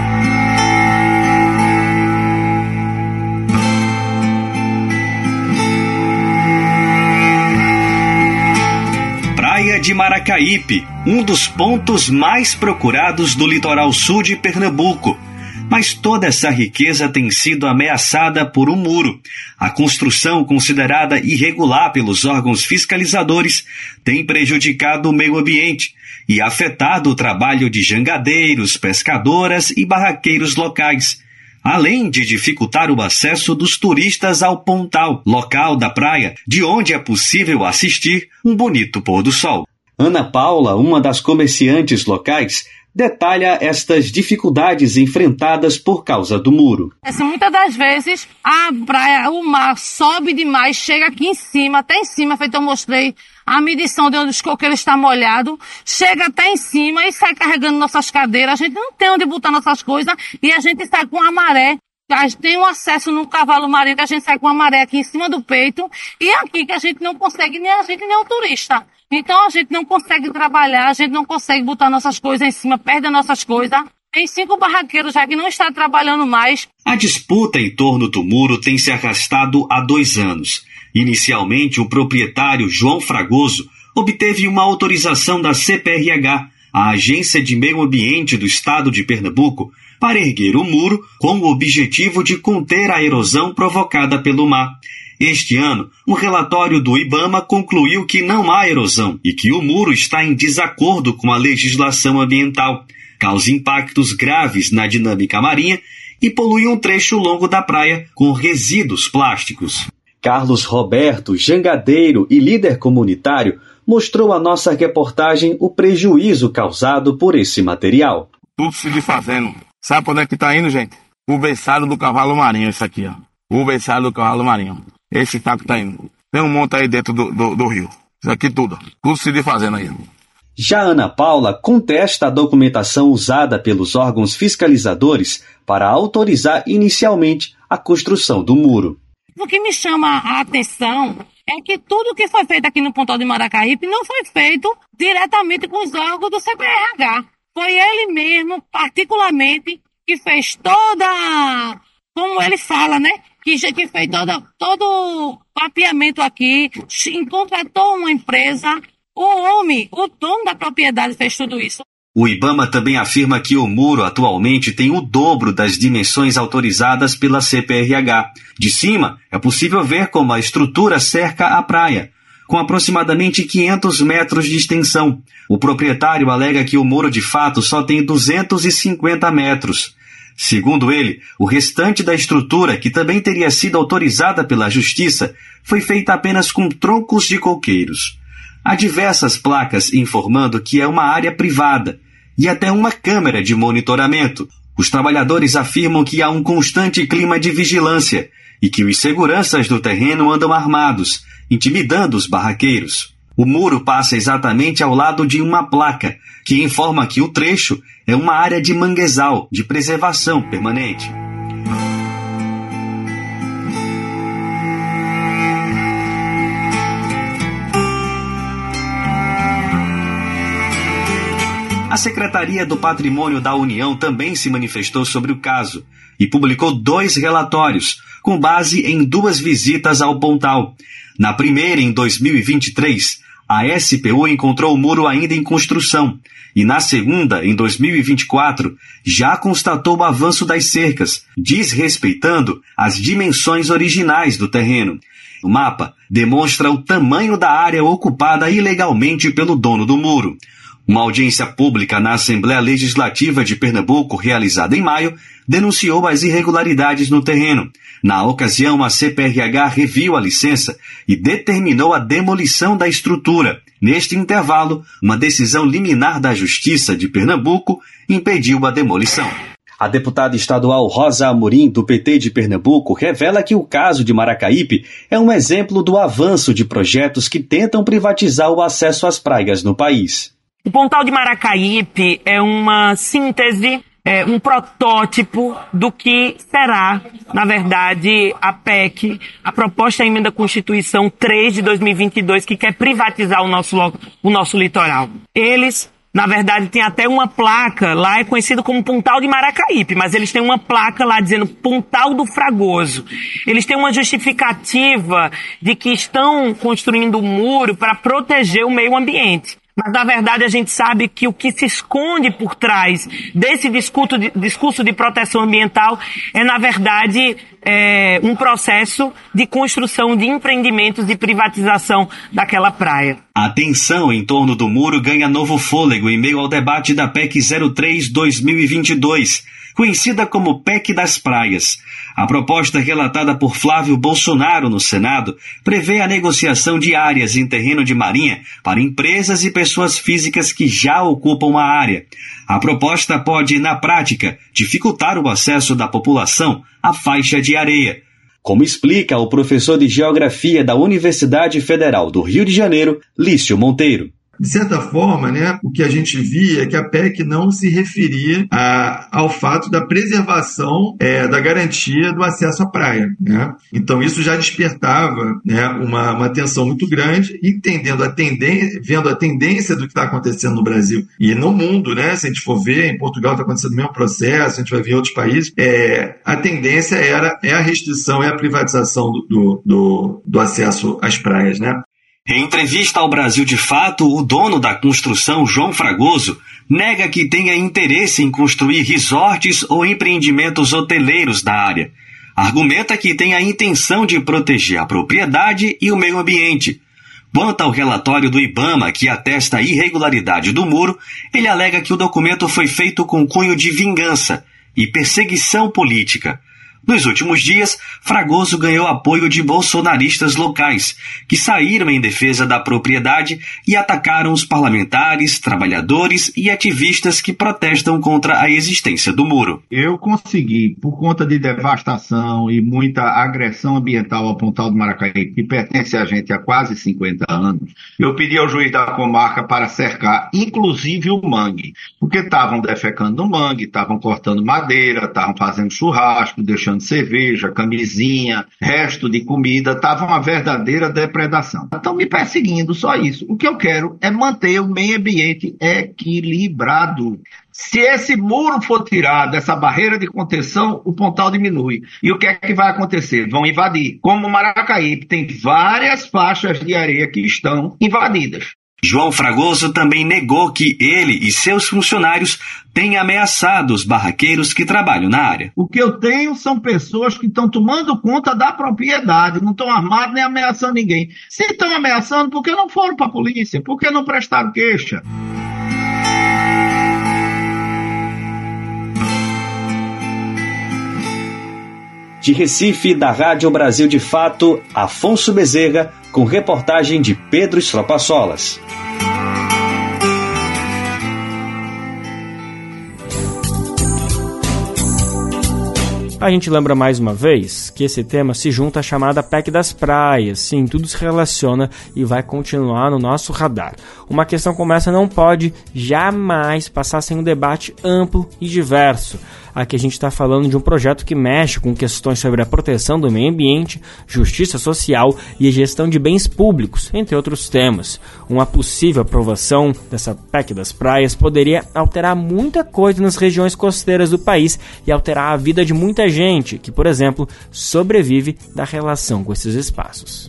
Praia de Maracaípe, um dos pontos mais procurados do litoral sul de Pernambuco. Mas toda essa riqueza tem sido ameaçada por um muro. A construção, considerada irregular pelos órgãos fiscalizadores, tem prejudicado o meio ambiente e afetado o trabalho de jangadeiros, pescadoras e barraqueiros locais, além de dificultar o acesso dos turistas ao Pontal, local da praia, de onde é possível assistir um bonito pôr do sol. Ana Paula, uma das comerciantes locais, detalha estas dificuldades enfrentadas por causa do muro. Assim, muitas das vezes a praia, o mar sobe demais, chega aqui em cima, até em cima, feito eu mostrei a medição de onde os coqueiros estão molhados, chega até em cima e sai carregando nossas cadeiras. A gente não tem onde botar nossas coisas e a gente sai com a maré. A gente tem um acesso no cavalo marinho que a gente sai com a maré aqui em cima do peito e aqui que a gente não consegue, nem a gente nem o turista. Então a gente não consegue trabalhar, a gente não consegue botar nossas coisas em cima, perde as nossas coisas. Tem cinco barraqueiros já que não estão trabalhando mais. A disputa em torno do muro tem se arrastado há dois anos. Inicialmente, o proprietário João Fragoso obteve uma autorização da C P R H, a Agência de Meio Ambiente do Estado de Pernambuco, para erguer o muro com o objetivo de conter a erosão provocada pelo mar. Este ano, um relatório do IBAMA concluiu que não há erosão e que o muro está em desacordo com a legislação ambiental, causa impactos graves na dinâmica marinha e polui um trecho longo da praia com resíduos plásticos. Carlos Roberto, jangadeiro e líder comunitário, mostrou à nossa reportagem o prejuízo causado por esse material. Tudo se desfazendo. Sabe para onde é que está indo, gente? O berçário do cavalo marinho, isso aqui, ó. O berçário do cavalo marinho. Esse saco está indo. Tem um monte aí dentro do, do, do rio. Isso aqui tudo. Tudo se desfazendo aí. Já Ana Paula contesta a documentação usada pelos órgãos fiscalizadores para autorizar inicialmente a construção do muro. O que me chama a atenção é que tudo que foi feito aqui no Pontal de Maracaípe não foi feito diretamente com os órgãos do C P R H. Foi ele mesmo, particularmente, que fez toda, como ele fala, né? Que, que fez toda, todo o mapeamento aqui, contratou uma empresa, o homem, o dono da propriedade fez tudo isso. O IBAMA também afirma que o muro atualmente tem o dobro das dimensões autorizadas pela C P R H. De cima, é possível ver como a estrutura cerca a praia, com aproximadamente quinhentos metros de extensão. O proprietário alega que o muro de fato só tem duzentos e cinquenta metros. Segundo ele, o restante da estrutura, que também teria sido autorizada pela Justiça, foi feita apenas com troncos de coqueiros. Há diversas placas informando que é uma área privada e até uma câmera de monitoramento. Os trabalhadores afirmam que há um constante clima de vigilância e que os seguranças do terreno andam armados, intimidando os barraqueiros. O muro passa exatamente ao lado de uma placa que informa que o trecho é uma área de manguezal de preservação permanente. A Secretaria do Patrimônio da União também se manifestou sobre o caso e publicou dois relatórios, com base em duas visitas ao Pontal. Na primeira, em dois mil e vinte e três, a S P U encontrou o muro ainda em construção, e na segunda, em dois mil e vinte e quatro, já constatou o avanço das cercas, desrespeitando as dimensões originais do terreno. O mapa demonstra o tamanho da área ocupada ilegalmente pelo dono do muro. Uma audiência pública na Assembleia Legislativa de Pernambuco, realizada em maio, denunciou as irregularidades no terreno. Na ocasião, a C P R H reviu a licença e determinou a demolição da estrutura. Neste intervalo, uma decisão liminar da Justiça de Pernambuco impediu a demolição. A deputada estadual Rosa Amorim, do P T de Pernambuco, revela que o caso de Maracaípe é um exemplo do avanço de projetos que tentam privatizar o acesso às praias no país. O Pontal de Maracaípe é uma síntese, é um protótipo do que será, na verdade, a P E C, a Proposta de Emenda à Constituição três de dois mil e vinte e dois, que quer privatizar o nosso, o nosso litoral. Eles, na verdade, têm até uma placa, lá é conhecido como Pontal de Maracaípe, mas eles têm uma placa lá dizendo Pontal do Fragoso. Eles têm uma justificativa de que estão construindo um muro para proteger o meio ambiente. Mas, na verdade, a gente sabe que o que se esconde por trás desse discurso de, discurso de proteção ambiental é, na verdade, é, um processo de construção de empreendimentos de privatização daquela praia. A tensão em torno do muro ganha novo fôlego em meio ao debate da P E C zero três barra dois mil e vinte e dois, conhecida como P E C das Praias. A proposta relatada por Flávio Bolsonaro no Senado prevê a negociação de áreas em terreno de marinha para empresas e pessoas físicas que já ocupam a área. A proposta pode, na prática, dificultar o acesso da população à faixa de areia. Como explica o professor de Geografia da Universidade Federal do Rio de Janeiro, Lício Monteiro. De certa forma, né, o que a gente via é que a P E C não se referia a, ao fato da preservação é, da garantia do acesso à praia, né? Então isso já despertava, né, uma, uma tensão muito grande, entendendo a tendência, vendo a tendência do que está acontecendo no Brasil e no mundo, né? Se a gente for ver, em Portugal está acontecendo o mesmo processo, a gente vai ver em outros países, é, a tendência era é a restrição, é a privatização do, do, do, do acesso às praias, né? Em entrevista ao Brasil de Fato, o dono da construção, João Fragoso, nega que tenha interesse em construir resorts ou empreendimentos hoteleiros da área. Argumenta que tem a intenção de proteger a propriedade e o meio ambiente. Quanto ao relatório do IBAMA, que atesta a irregularidade do muro, ele alega que o documento foi feito com cunho de vingança e perseguição política. Nos últimos dias, Fragoso ganhou apoio de bolsonaristas locais, que saíram em defesa da propriedade e atacaram os parlamentares, trabalhadores e ativistas que protestam contra a existência do muro. Eu consegui, por conta de devastação e muita agressão ambiental ao Pontal do Maracaípe, que pertence a gente há quase cinquenta anos, eu pedi ao juiz da comarca para cercar, inclusive o mangue, porque estavam defecando no mangue, estavam cortando madeira, estavam fazendo churrasco, deixando cerveja, camisinha, resto de comida, estava uma verdadeira depredação. Estão me perseguindo, só isso. O que eu quero é manter o meio ambiente equilibrado. Se esse muro for tirado, essa barreira de contenção, o Pontal diminui. E o que é que vai acontecer? Vão invadir. Como o Maracaípe tem várias faixas de areia que estão invadidas. João Fragoso também negou que ele e seus funcionários têm ameaçado os barraqueiros que trabalham na área. O que eu tenho são pessoas que estão tomando conta da propriedade, não estão armados nem ameaçando ninguém. Se estão ameaçando, por que não foram para a polícia? Por que não prestaram queixa? De Recife, da Rádio Brasil de Fato, Afonso Bezerra, com reportagem de Pedro Estropaçolas. A gente lembra mais uma vez que esse tema se junta à chamada P E C das praias. Sim, tudo se relaciona e vai continuar no nosso radar. Uma questão como essa não pode jamais passar sem um debate amplo e diverso. Aqui a gente está falando de um projeto que mexe com questões sobre a proteção do meio ambiente, justiça social e a gestão de bens públicos, entre outros temas. Uma possível aprovação dessa P E C das praias poderia alterar muita coisa nas regiões costeiras do país e alterar a vida de muita gente que, por exemplo, sobrevive da relação com esses espaços.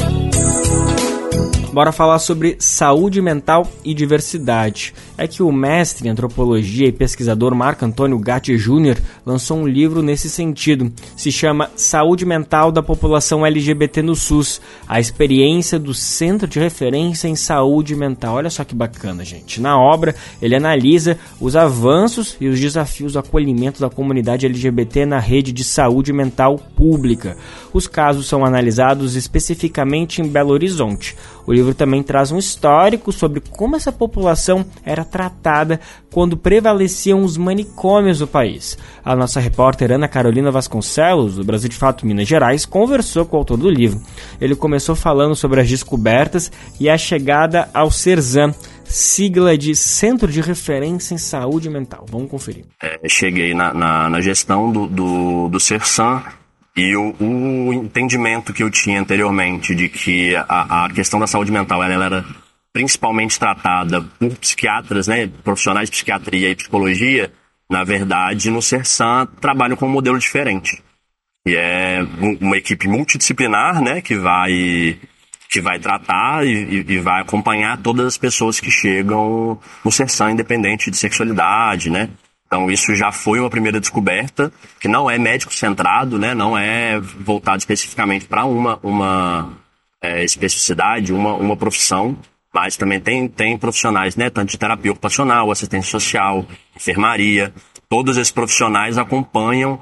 Bora falar sobre saúde mental e diversidade. É que o mestre em antropologia e pesquisador Marco Antônio Gatti Júnior lançou um livro nesse sentido. Se chama Saúde Mental da População L G B T no SUS, a experiência do Centro de Referência em Saúde Mental. Olha só que bacana, gente. Na obra, ele analisa os avanços e os desafios do acolhimento da comunidade L G B T na rede de saúde mental pública. Os casos são analisados especificamente em Belo Horizonte. O livro também traz um histórico sobre como essa população era tratada quando prevaleciam os manicômios do país. A nossa repórter Ana Carolina Vasconcelos, do Brasil de Fato, Minas Gerais, conversou com o autor do livro. Ele começou falando sobre as descobertas e a chegada ao CERSAM, sigla de Centro de Referência em Saúde Mental. Vamos conferir. É, cheguei na, na, na gestão do, do, do CERSAM. E o, o entendimento que eu tinha anteriormente de que a, a questão da saúde mental ela, ela era principalmente tratada por psiquiatras, né, profissionais de psiquiatria e psicologia, na verdade, no CERSAM trabalham com um modelo diferente. E é uma equipe multidisciplinar, né, que vai, que vai tratar e, e vai acompanhar todas as pessoas que chegam no CERSAM, independente de sexualidade, né. Então isso já foi uma primeira descoberta, que não é médico-centrado, né? Não é voltado especificamente para uma, uma é, especificidade, uma, uma profissão, mas também tem, tem profissionais, né? Tanto de terapia ocupacional, assistência social, enfermaria. Todos esses profissionais acompanham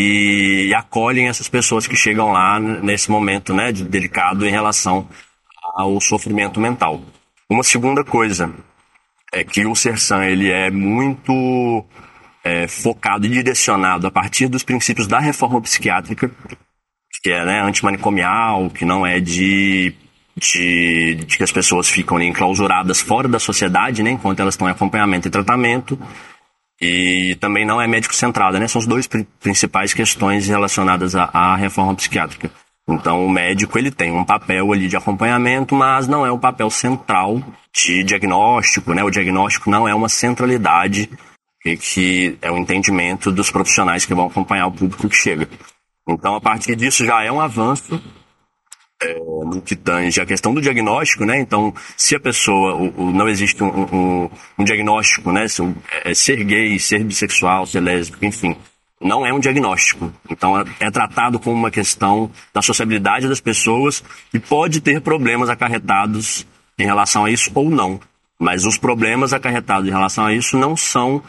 e, e acolhem essas pessoas que chegam lá nesse momento, né, de delicado em relação ao sofrimento mental. Uma segunda coisa é que o CERSAM ele é muito é, focado e direcionado a partir dos princípios da reforma psiquiátrica, que é, né, antimanicomial, que não é de, de, de que as pessoas ficam enclausuradas fora da sociedade, né, enquanto elas estão em acompanhamento e tratamento, e também não é médico-centrada, né, são as duas pr- principais questões relacionadas à, à reforma psiquiátrica. Então, o médico ele tem um papel ali de acompanhamento, mas não é o papel central de diagnóstico, né? O diagnóstico não é uma centralidade que, que é o entendimento dos profissionais que vão acompanhar o público que chega. Então, a partir disso, já é um avanço é, no que tange a questão do diagnóstico, né? Então, se a pessoa, o, o, não existe um, um, um diagnóstico, né? Se, é, ser gay, ser bissexual, ser lésbico, enfim, não é um diagnóstico. Então, é, é tratado como uma questão da sociabilidade das pessoas e pode ter problemas acarretados em relação a isso ou não. Mas os problemas acarretados em relação a isso não são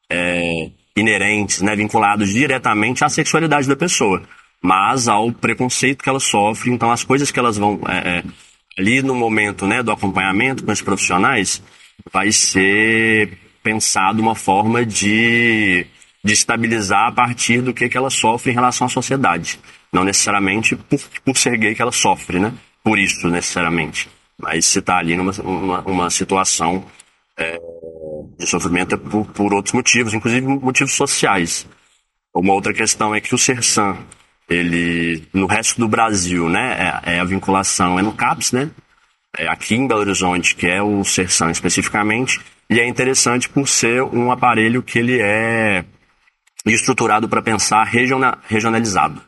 é, inerentes, né, vinculados diretamente à sexualidade da pessoa, mas ao preconceito que ela sofre. Então, as coisas que elas vão... É, é, ali no momento, né, do acompanhamento com esses profissionais, vai ser pensado uma forma de... de estabilizar a partir do que, que ela sofre em relação à sociedade. Não necessariamente por, por ser gay que ela sofre, né? Por isso, necessariamente. Mas se está ali numa uma, uma situação é, de sofrimento é por, por outros motivos, inclusive motivos sociais. Uma outra questão é que o CERSAM, ele, no resto do Brasil, né, é, é a vinculação, é no CAPS, né? É aqui em Belo Horizonte, que é o CERSAM especificamente, e é interessante por ser um aparelho que ele é estruturado para pensar regiona, regionalizado.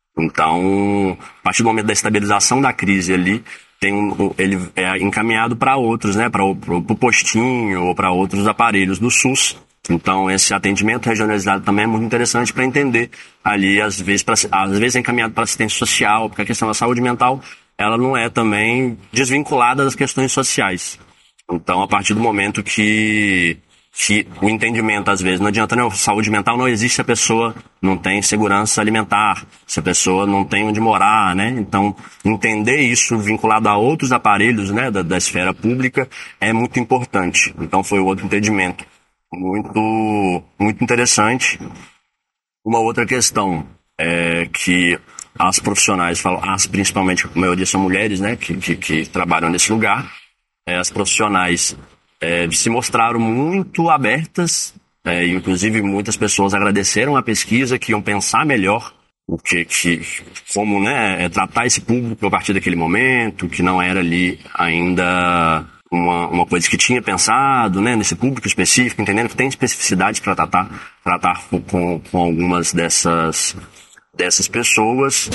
Então, a partir do momento da estabilização da crise ali, tem um, ele é encaminhado para outros, né, para o postinho ou para outros aparelhos do SUS. Então, esse atendimento regionalizado também é muito interessante para entender ali, às vezes, pra, às vezes é encaminhado para assistência social, porque a questão da saúde mental, ela não é também desvinculada das questões sociais. Então, a partir do momento que que o entendimento, às vezes, não adianta, né? Saúde mental não existe se a pessoa não tem segurança alimentar, se a pessoa não tem onde morar, né? Então, entender isso vinculado a outros aparelhos, né, da, da esfera pública é muito importante. Então, foi outro entendimento muito, muito interessante. Uma outra questão é, que as profissionais, as principalmente, a maioria são mulheres, né, que, que, que trabalham nesse lugar, é, as profissionais é, se mostraram muito abertas, é, inclusive muitas pessoas agradeceram a pesquisa, que iam pensar melhor o que, que, como, né, tratar esse público a partir daquele momento, que não era ali ainda uma, uma coisa que tinha pensado, né, nesse público específico, entendendo que tem especificidades para tratar, tratar com, com algumas dessas, dessas pessoas.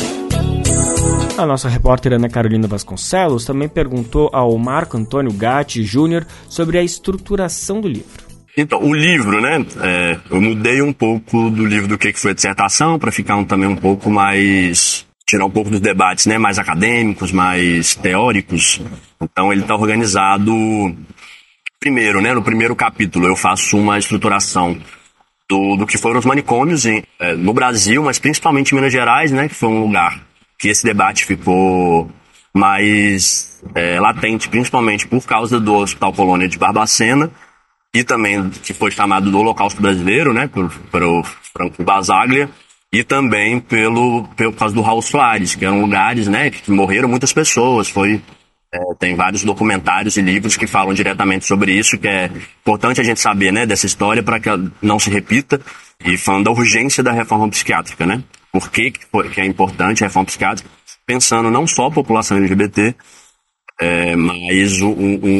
A nossa repórter Ana Carolina Vasconcelos também perguntou ao Marco Antônio Gatti Júnior sobre a estruturação do livro. Então, o livro, né, é, eu mudei um pouco do livro do que foi a dissertação para ficar um, também um pouco mais, tirar um pouco dos debates, né, mais acadêmicos, mais teóricos. Então, ele está organizado, primeiro, né, no primeiro capítulo eu faço uma estruturação do, do que foram os manicômios em, é, no Brasil, mas principalmente em Minas Gerais, né, que foi um lugar que esse debate ficou mais é, latente, principalmente por causa do Hospital Colônia de Barbacena, e também que foi chamado do Holocausto Brasileiro, né, pelo, pelo Franco Basaglia, e também pelo, pelo caso do Raul Soares, que eram lugares, né, que morreram muitas pessoas. Foi, é, tem vários documentários e livros que falam diretamente sobre isso, que é importante a gente saber, né, dessa história para que ela não se repita, e falando da urgência da reforma psiquiátrica, né, por que, que, foi, que é importante a reforma psiquiátrica, pensando não só a população L G B T, É, mas o,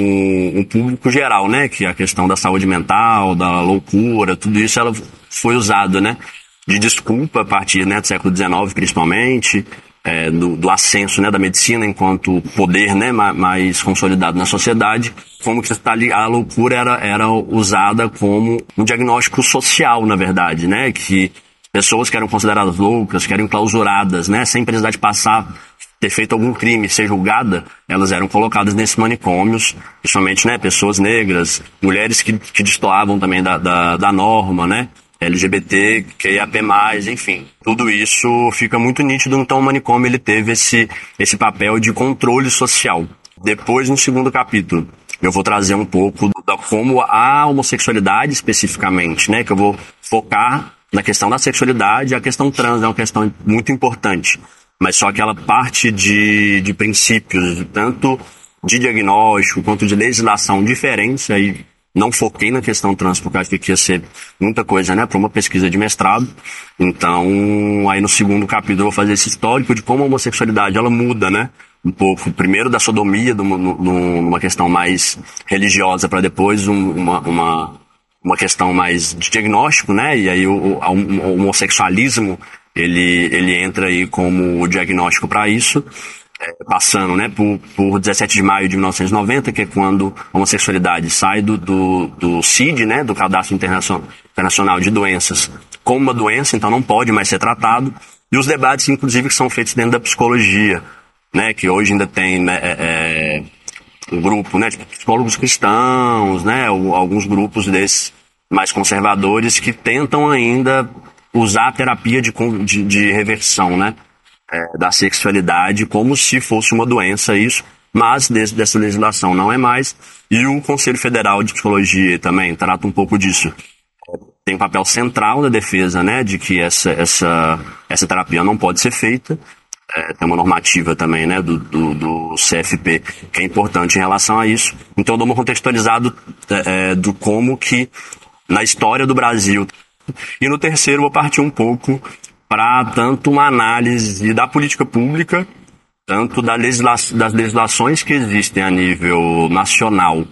o, o público geral, né, que a questão da saúde mental, da loucura, tudo isso ela foi usado, né, de desculpa a partir, né, do século dezenove principalmente, é, do, do ascenso, né, da medicina enquanto poder, né, mais consolidado na sociedade, como que a loucura era, era usada como um diagnóstico social, na verdade, né, que pessoas que eram consideradas loucas, que eram clausuradas, né, sem precisar de passar, ter feito algum crime, ser julgada, elas eram colocadas nesses manicômios, principalmente, né, pessoas negras, mulheres que, que destoavam também da, da, da norma, né, L G B T, Q I A P mais, enfim. Tudo isso fica muito nítido, então o manicômio ele teve esse, esse papel de controle social. Depois, no segundo capítulo, eu vou trazer um pouco da como a homossexualidade especificamente, né, que eu vou focar na questão da sexualidade. A questão trans é uma questão muito importante, mas só que ela parte de, de princípios, tanto de diagnóstico quanto de legislação diferentes. Aí não foquei na questão trans, porque acho que ia ser muita coisa, né, para uma pesquisa de mestrado. Então, aí no segundo capítulo eu vou fazer esse histórico de como a homossexualidade ela muda, né, um pouco, primeiro da sodomia, de uma, uma questão mais religiosa, para depois um, uma, uma, uma questão mais de diagnóstico, né, e aí o, o, o homossexualismo Ele, ele entra aí como diagnóstico para isso, é, passando, né, por, por dezessete de maio de mil novecentos e noventa, que é quando a homossexualidade sai do, do, do C I D, né, do Cadastro Internacional, Internacional de Doenças, como uma doença, então não pode mais ser tratado, e os debates, inclusive, que são feitos dentro da psicologia, né, que hoje ainda tem, né, é, um grupo, né, de psicólogos cristãos, né, alguns grupos desses mais conservadores que tentam ainda usar a terapia de, de, de reversão, né, é, da sexualidade como se fosse uma doença isso, mas desde dessa legislação não é mais, e o Conselho Federal de Psicologia também trata um pouco disso. É, tem um papel central na defesa, né, de que essa, essa, essa terapia não pode ser feita. É, tem uma normativa também, né, do, do, do C F P que é importante em relação a isso. Então eu dou uma contextualizada é, do como que na história do Brasil. E no terceiro eu vou partir um pouco para tanto uma análise da política pública, tanto da legisla das legislações que existem a nível nacional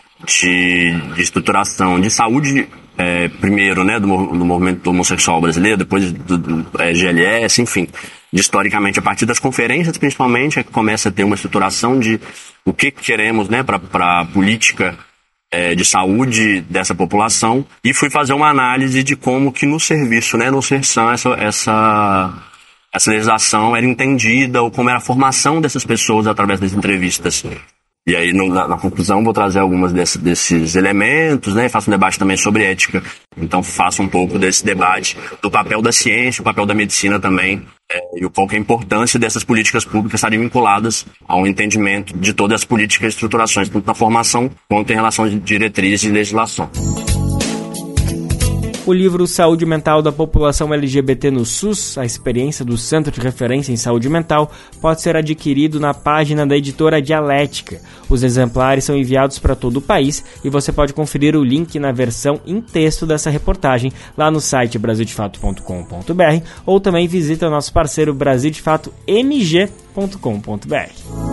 de, de estruturação de saúde, é, primeiro, né, do, do movimento homossexual brasileiro, depois do, do é, G L S, enfim, de, historicamente a partir das conferências principalmente é que começa a ter uma estruturação de o que queremos, né, para a política É, de saúde dessa população, e fui fazer uma análise de como que no serviço, né, no CERSAM, essa, essa, essa legislação era entendida, ou como era a formação dessas pessoas através das entrevistas. E aí, no, na, na conclusão, vou trazer algumas desse, desses elementos, né, faço um debate também sobre ética. Então, faço um pouco desse debate do papel da ciência, o papel da medicina também, é, e o qual que é a importância dessas políticas públicas estarem vinculadas ao entendimento de todas as políticas e estruturações, tanto na formação quanto em relação a diretrizes e legislação. O livro Saúde Mental da População L G B T no SUS, a experiência do Centro de Referência em Saúde Mental, pode ser adquirido na página da editora Dialética. Os exemplares são enviados para todo o país e você pode conferir o link na versão em texto dessa reportagem lá no site brasil de fato ponto com ponto b r ou também visita o nosso parceiro brasil de fato m g ponto com ponto b r.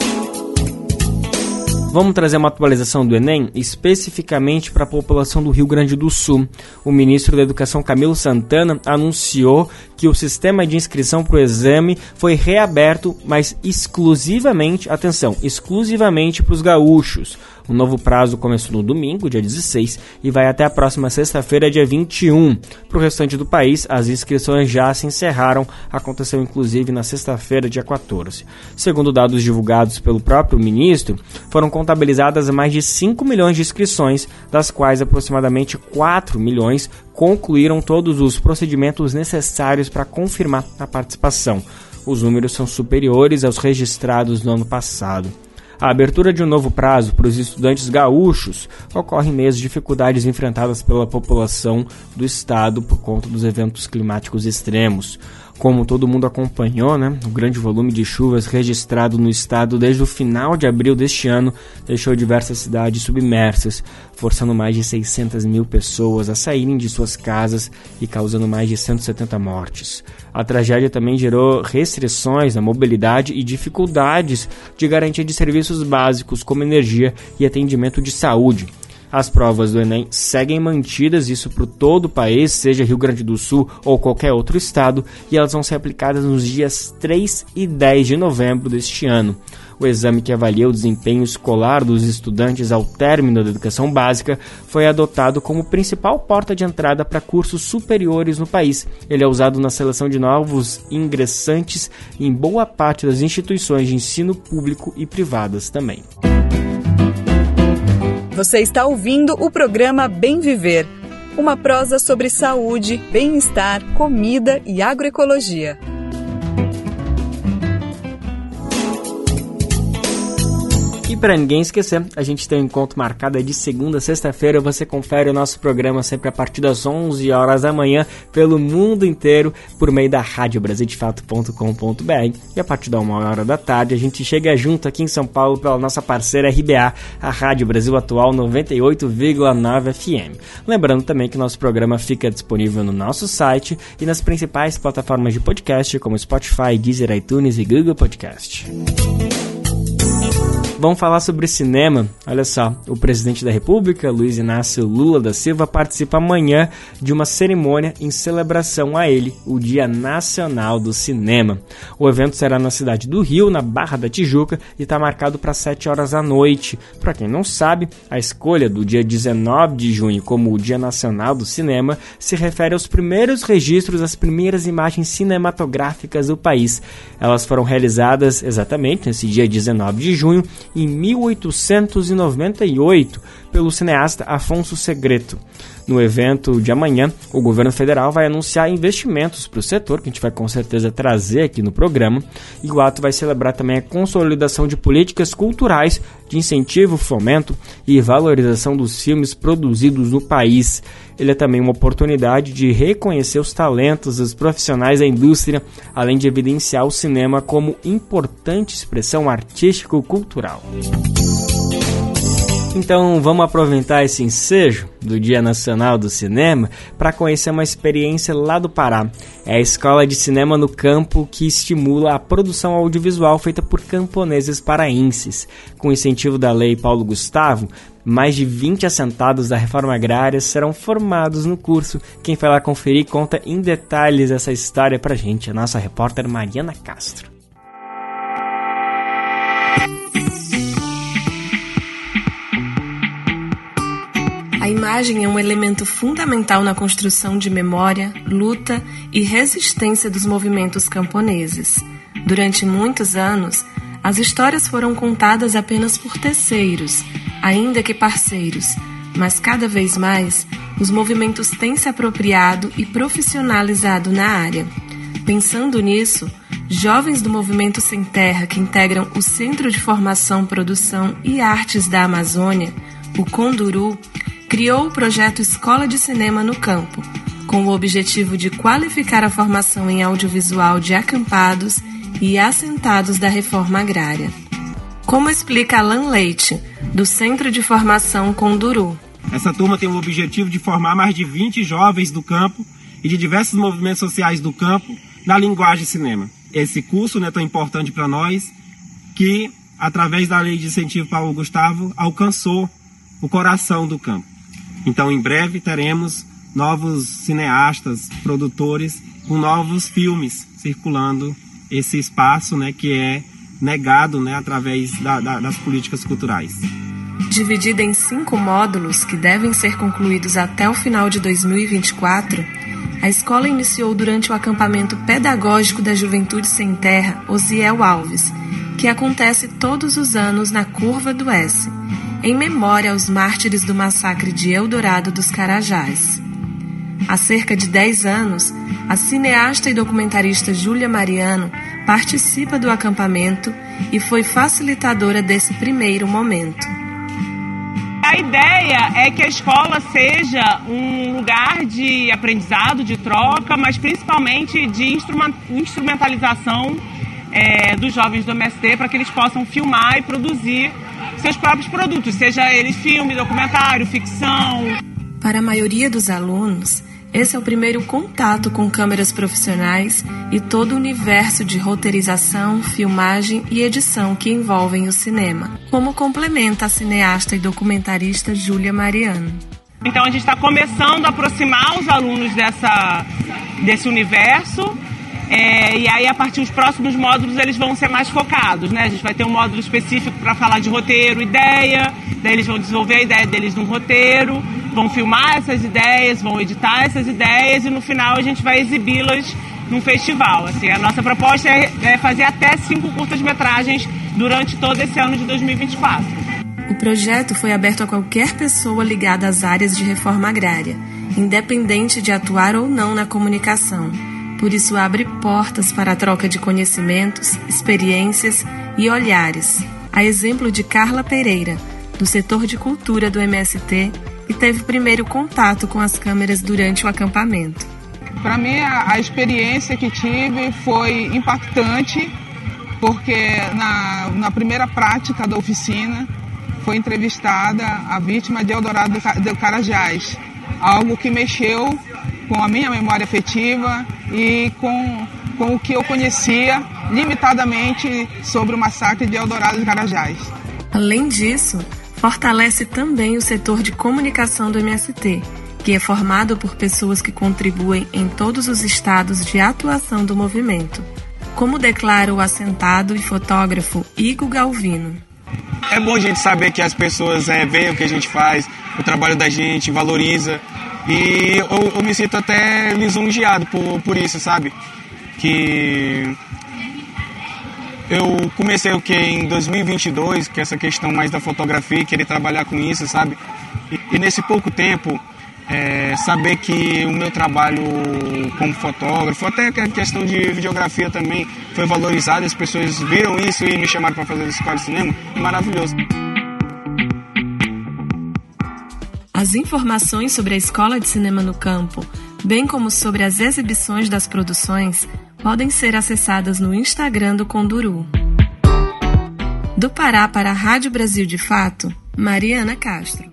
Vamos trazer uma atualização do Enem, especificamente para a população do Rio Grande do Sul. O ministro da Educação, Camilo Santana, anunciou que o sistema de inscrição para o exame foi reaberto, mas exclusivamente, atenção, exclusivamente para os gaúchos. O novo prazo começou no domingo, dia dezesseis, e vai até a próxima sexta-feira, dia vinte e um. Para o restante do país, as inscrições já se encerraram, aconteceu inclusive na sexta-feira, dia quatorze. Segundo dados divulgados pelo próprio ministro, foram contabilizadas mais de cinco milhões de inscrições, das quais aproximadamente quatro milhões concluíram todos os procedimentos necessários para confirmar a participação. Os números são superiores aos registrados no ano passado. A abertura de um novo prazo para os estudantes gaúchos ocorre em meio às dificuldades enfrentadas pela população do estado por conta dos eventos climáticos extremos. Como todo mundo acompanhou, né, o grande volume de chuvas registrado no estado desde o final de abril deste ano deixou diversas cidades submersas, forçando mais de seiscentas mil pessoas a saírem de suas casas e causando mais de cento e setenta mortes. A tragédia também gerou restrições na mobilidade e dificuldades de garantia de serviços básicos como energia e atendimento de saúde. As provas do Enem seguem mantidas, isso para todo o país, seja Rio Grande do Sul ou qualquer outro estado, e elas vão ser aplicadas nos dias três e dez de novembro deste ano. O exame que avalia o desempenho escolar dos estudantes ao término da educação básica foi adotado como principal porta de entrada para cursos superiores no país. Ele é usado na seleção de novos ingressantes em boa parte das instituições de ensino público e privadas também. Você está ouvindo o programa Bem Viver, uma prosa sobre saúde, bem-estar, comida e agroecologia. E para ninguém esquecer, a gente tem um encontro marcado de segunda a sexta-feira. Você confere o nosso programa sempre a partir das onze horas da manhã pelo mundo inteiro por meio da rádio brasil de fato ponto com ponto b r. E a partir da uma hora da tarde a gente chega junto aqui em São Paulo pela nossa parceira R B A, a Rádio Brasil Atual noventa e oito vírgula nove F M. Lembrando também que nosso programa fica disponível no nosso site e nas principais plataformas de podcast como Spotify, Deezer, iTunes e Google Podcast. Vamos falar sobre cinema. Olha só, o presidente da República, Luiz Inácio Lula da Silva, participa amanhã de uma cerimônia em celebração a ele, o Dia Nacional do Cinema. O evento será na cidade do Rio, na Barra da Tijuca, e está marcado para sete horas da noite. Para quem não sabe, a escolha do dia dezenove de junho como o Dia Nacional do Cinema se refere aos primeiros registros das primeiras imagens cinematográficas do país. Elas foram realizadas exatamente nesse dia dezenove de junho, em mil oitocentos e noventa e oito, pelo cineasta Afonso Segreto. No evento de amanhã, o governo federal vai anunciar investimentos para o setor, que a gente vai com certeza trazer aqui no programa, e o ato vai celebrar também a consolidação de políticas culturais de incentivo, fomento e valorização dos filmes produzidos no país. Ele é também uma oportunidade de reconhecer os talentos dos profissionais da indústria, além de evidenciar o cinema como importante expressão artístico-cultural. Então vamos aproveitar esse ensejo do Dia Nacional do Cinema para conhecer uma experiência lá do Pará. É a Escola de Cinema no Campo, que estimula a produção audiovisual feita por camponeses paraenses. Com incentivo da Lei Paulo Gustavo, mais de vinte assentados da reforma agrária serão formados no curso. Quem vai lá conferir conta em detalhes essa história pra gente, a nossa repórter Mariana Castro. A imagem é um elemento fundamental na construção de memória, luta e resistência dos movimentos camponeses. Durante muitos anos, as histórias foram contadas apenas por terceiros, ainda que parceiros, mas cada vez mais os movimentos têm se apropriado e profissionalizado na área. Pensando nisso, jovens do Movimento Sem Terra, que integram o Centro de Formação, Produção e Artes da Amazônia, o Conduru, criou o projeto Escola de Cinema no Campo, com o objetivo de qualificar a formação em audiovisual de acampados e assentados da reforma agrária. Como explica Alan Leite, do Centro de Formação Conduru. Essa turma tem o objetivo de formar mais de vinte jovens do campo e de diversos movimentos sociais do campo na linguagem cinema. Esse curso é tão importante para nós que, através da Lei de Incentivo Paulo Gustavo, alcançou o coração do campo. Então, em breve, teremos novos cineastas, produtores, com novos filmes circulando esse espaço, né, que é negado, né, através da, da, das políticas culturais. Dividida em cinco módulos que devem ser concluídos até o final de dois mil e vinte e quatro, a escola iniciou durante o acampamento pedagógico da Juventude Sem Terra, Osiel Alves, que acontece todos os anos na Curva do S, em memória aos mártires do massacre de Eldorado dos Carajás. Há cerca de dez anos, a cineasta e documentarista Júlia Mariano participa do acampamento e foi facilitadora desse primeiro momento. A ideia é que a escola seja um lugar de aprendizado, de troca, mas principalmente de instrumentalização é, dos jovens do M S T para que eles possam filmar e produzir seus próprios produtos, seja eles filme, documentário, ficção. Para a maioria dos alunos, esse é o primeiro contato com câmeras profissionais e todo o universo de roteirização, filmagem e edição que envolvem o cinema, como complementa a cineasta e documentarista Júlia Mariano. Então a gente está começando a aproximar os alunos dessa, desse universo. É, e aí, a partir dos próximos módulos, eles vão ser mais focados, né? A gente vai ter um módulo específico para falar de roteiro, ideia, daí eles vão desenvolver a ideia deles num roteiro, vão filmar essas ideias, vão editar essas ideias e no final a gente vai exibi-las num festival. Assim, a nossa proposta é, é fazer até cinco curtas-metragens durante todo esse ano de dois mil e vinte e quatro. O projeto foi aberto a qualquer pessoa ligada às áreas de reforma agrária, independente de atuar ou não na comunicação. Por isso abre portas para a troca de conhecimentos, experiências e olhares. A exemplo de Carla Pereira, do setor de cultura do M S T, que teve primeiro contato com as câmeras durante o acampamento. Para mim, a, a experiência que tive foi impactante, porque na, na primeira prática da oficina foi entrevistada a vítima de Eldorado do Carajás, algo que mexeu com a minha memória afetiva e com, com o que eu conhecia limitadamente sobre o massacre de Eldorado dos Carajás. Além disso, fortalece também o setor de comunicação do M S T, que é formado por pessoas que contribuem em todos os estados de atuação do movimento, como declara o assentado e fotógrafo Igor Galvino. É bom a gente saber que as pessoas é, veem o que a gente faz, o trabalho da gente, valoriza. E eu, eu me sinto até lisonjeado por, por isso, sabe? Que eu comecei o que em dois mil e vinte e dois, que é essa questão mais da fotografia, querer trabalhar com isso, sabe? E, e nesse pouco tempo, é, saber que o meu trabalho como fotógrafo, até a questão de videografia também, foi valorizado, as pessoas viram isso e me chamaram para fazer esse escola de cinema, é maravilhoso. As informações sobre a Escola de Cinema no Campo, bem como sobre as exibições das produções, podem ser acessadas no Instagram do Conduru. Do Pará para a Rádio Brasil de Fato, Mariana Castro.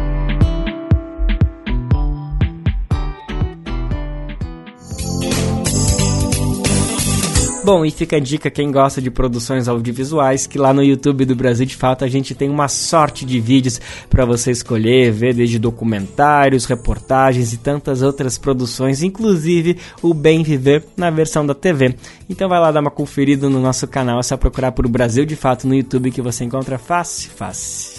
Bom, e fica a dica quem gosta de produções audiovisuais, que lá no YouTube do Brasil de Fato a gente tem uma sorte de vídeos para você escolher, ver desde documentários, reportagens e tantas outras produções, inclusive o Bem Viver na versão da T V. Então vai lá dar uma conferida no nosso canal, é só procurar por Brasil de Fato no YouTube que você encontra fácil, fácil.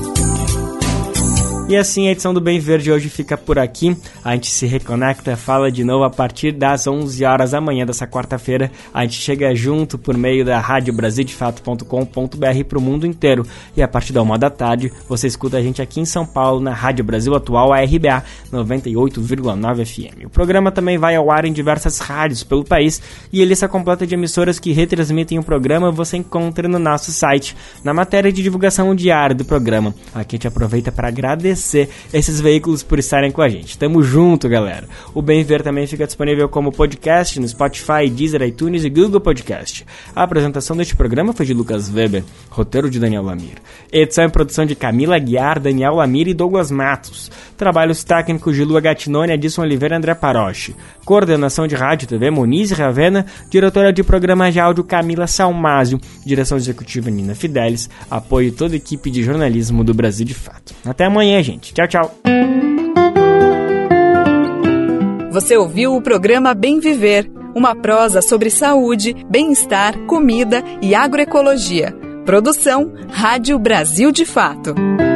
E assim a edição do Bem Viver de hoje fica por aqui. A gente se reconecta, fala de novo a partir das onze horas da manhã dessa quarta-feira. A gente chega junto por meio da rádio brasil de fato ponto com ponto b r para o mundo inteiro. E a partir da uma da tarde, você escuta a gente aqui em São Paulo, na Rádio Brasil Atual, a R B A noventa e oito vírgula nove F M. O programa também vai ao ar em diversas rádios pelo país e a lista completa de emissoras que retransmitem o programa você encontra no nosso site, na matéria de divulgação diária do programa. Aqui a gente aproveita para agradecer agradecer esses veículos por estarem com a gente. Tamo junto, galera. O Bem Viver também fica disponível como podcast no Spotify, Deezer, iTunes e Google Podcast. A apresentação deste programa foi de Lucas Weber, roteiro de Daniel Lamir. Edição e produção de Camila Aguiar, Daniel Lamir e Douglas Matos. Trabalhos técnicos de Lua Gatinone, Edson Oliveira e André Paroche. Coordenação de rádio e T V Monize Ravena. Diretora de programa de áudio Camila Salmásio. Direção executiva Nina Fidelis. Apoio toda a equipe de jornalismo do Brasil de Fato. Até amanhã, gente. Tchau, tchau. Você ouviu o programa Bem Viver, uma prosa sobre saúde, bem-estar, comida e agroecologia. Produção Rádio Brasil de Fato.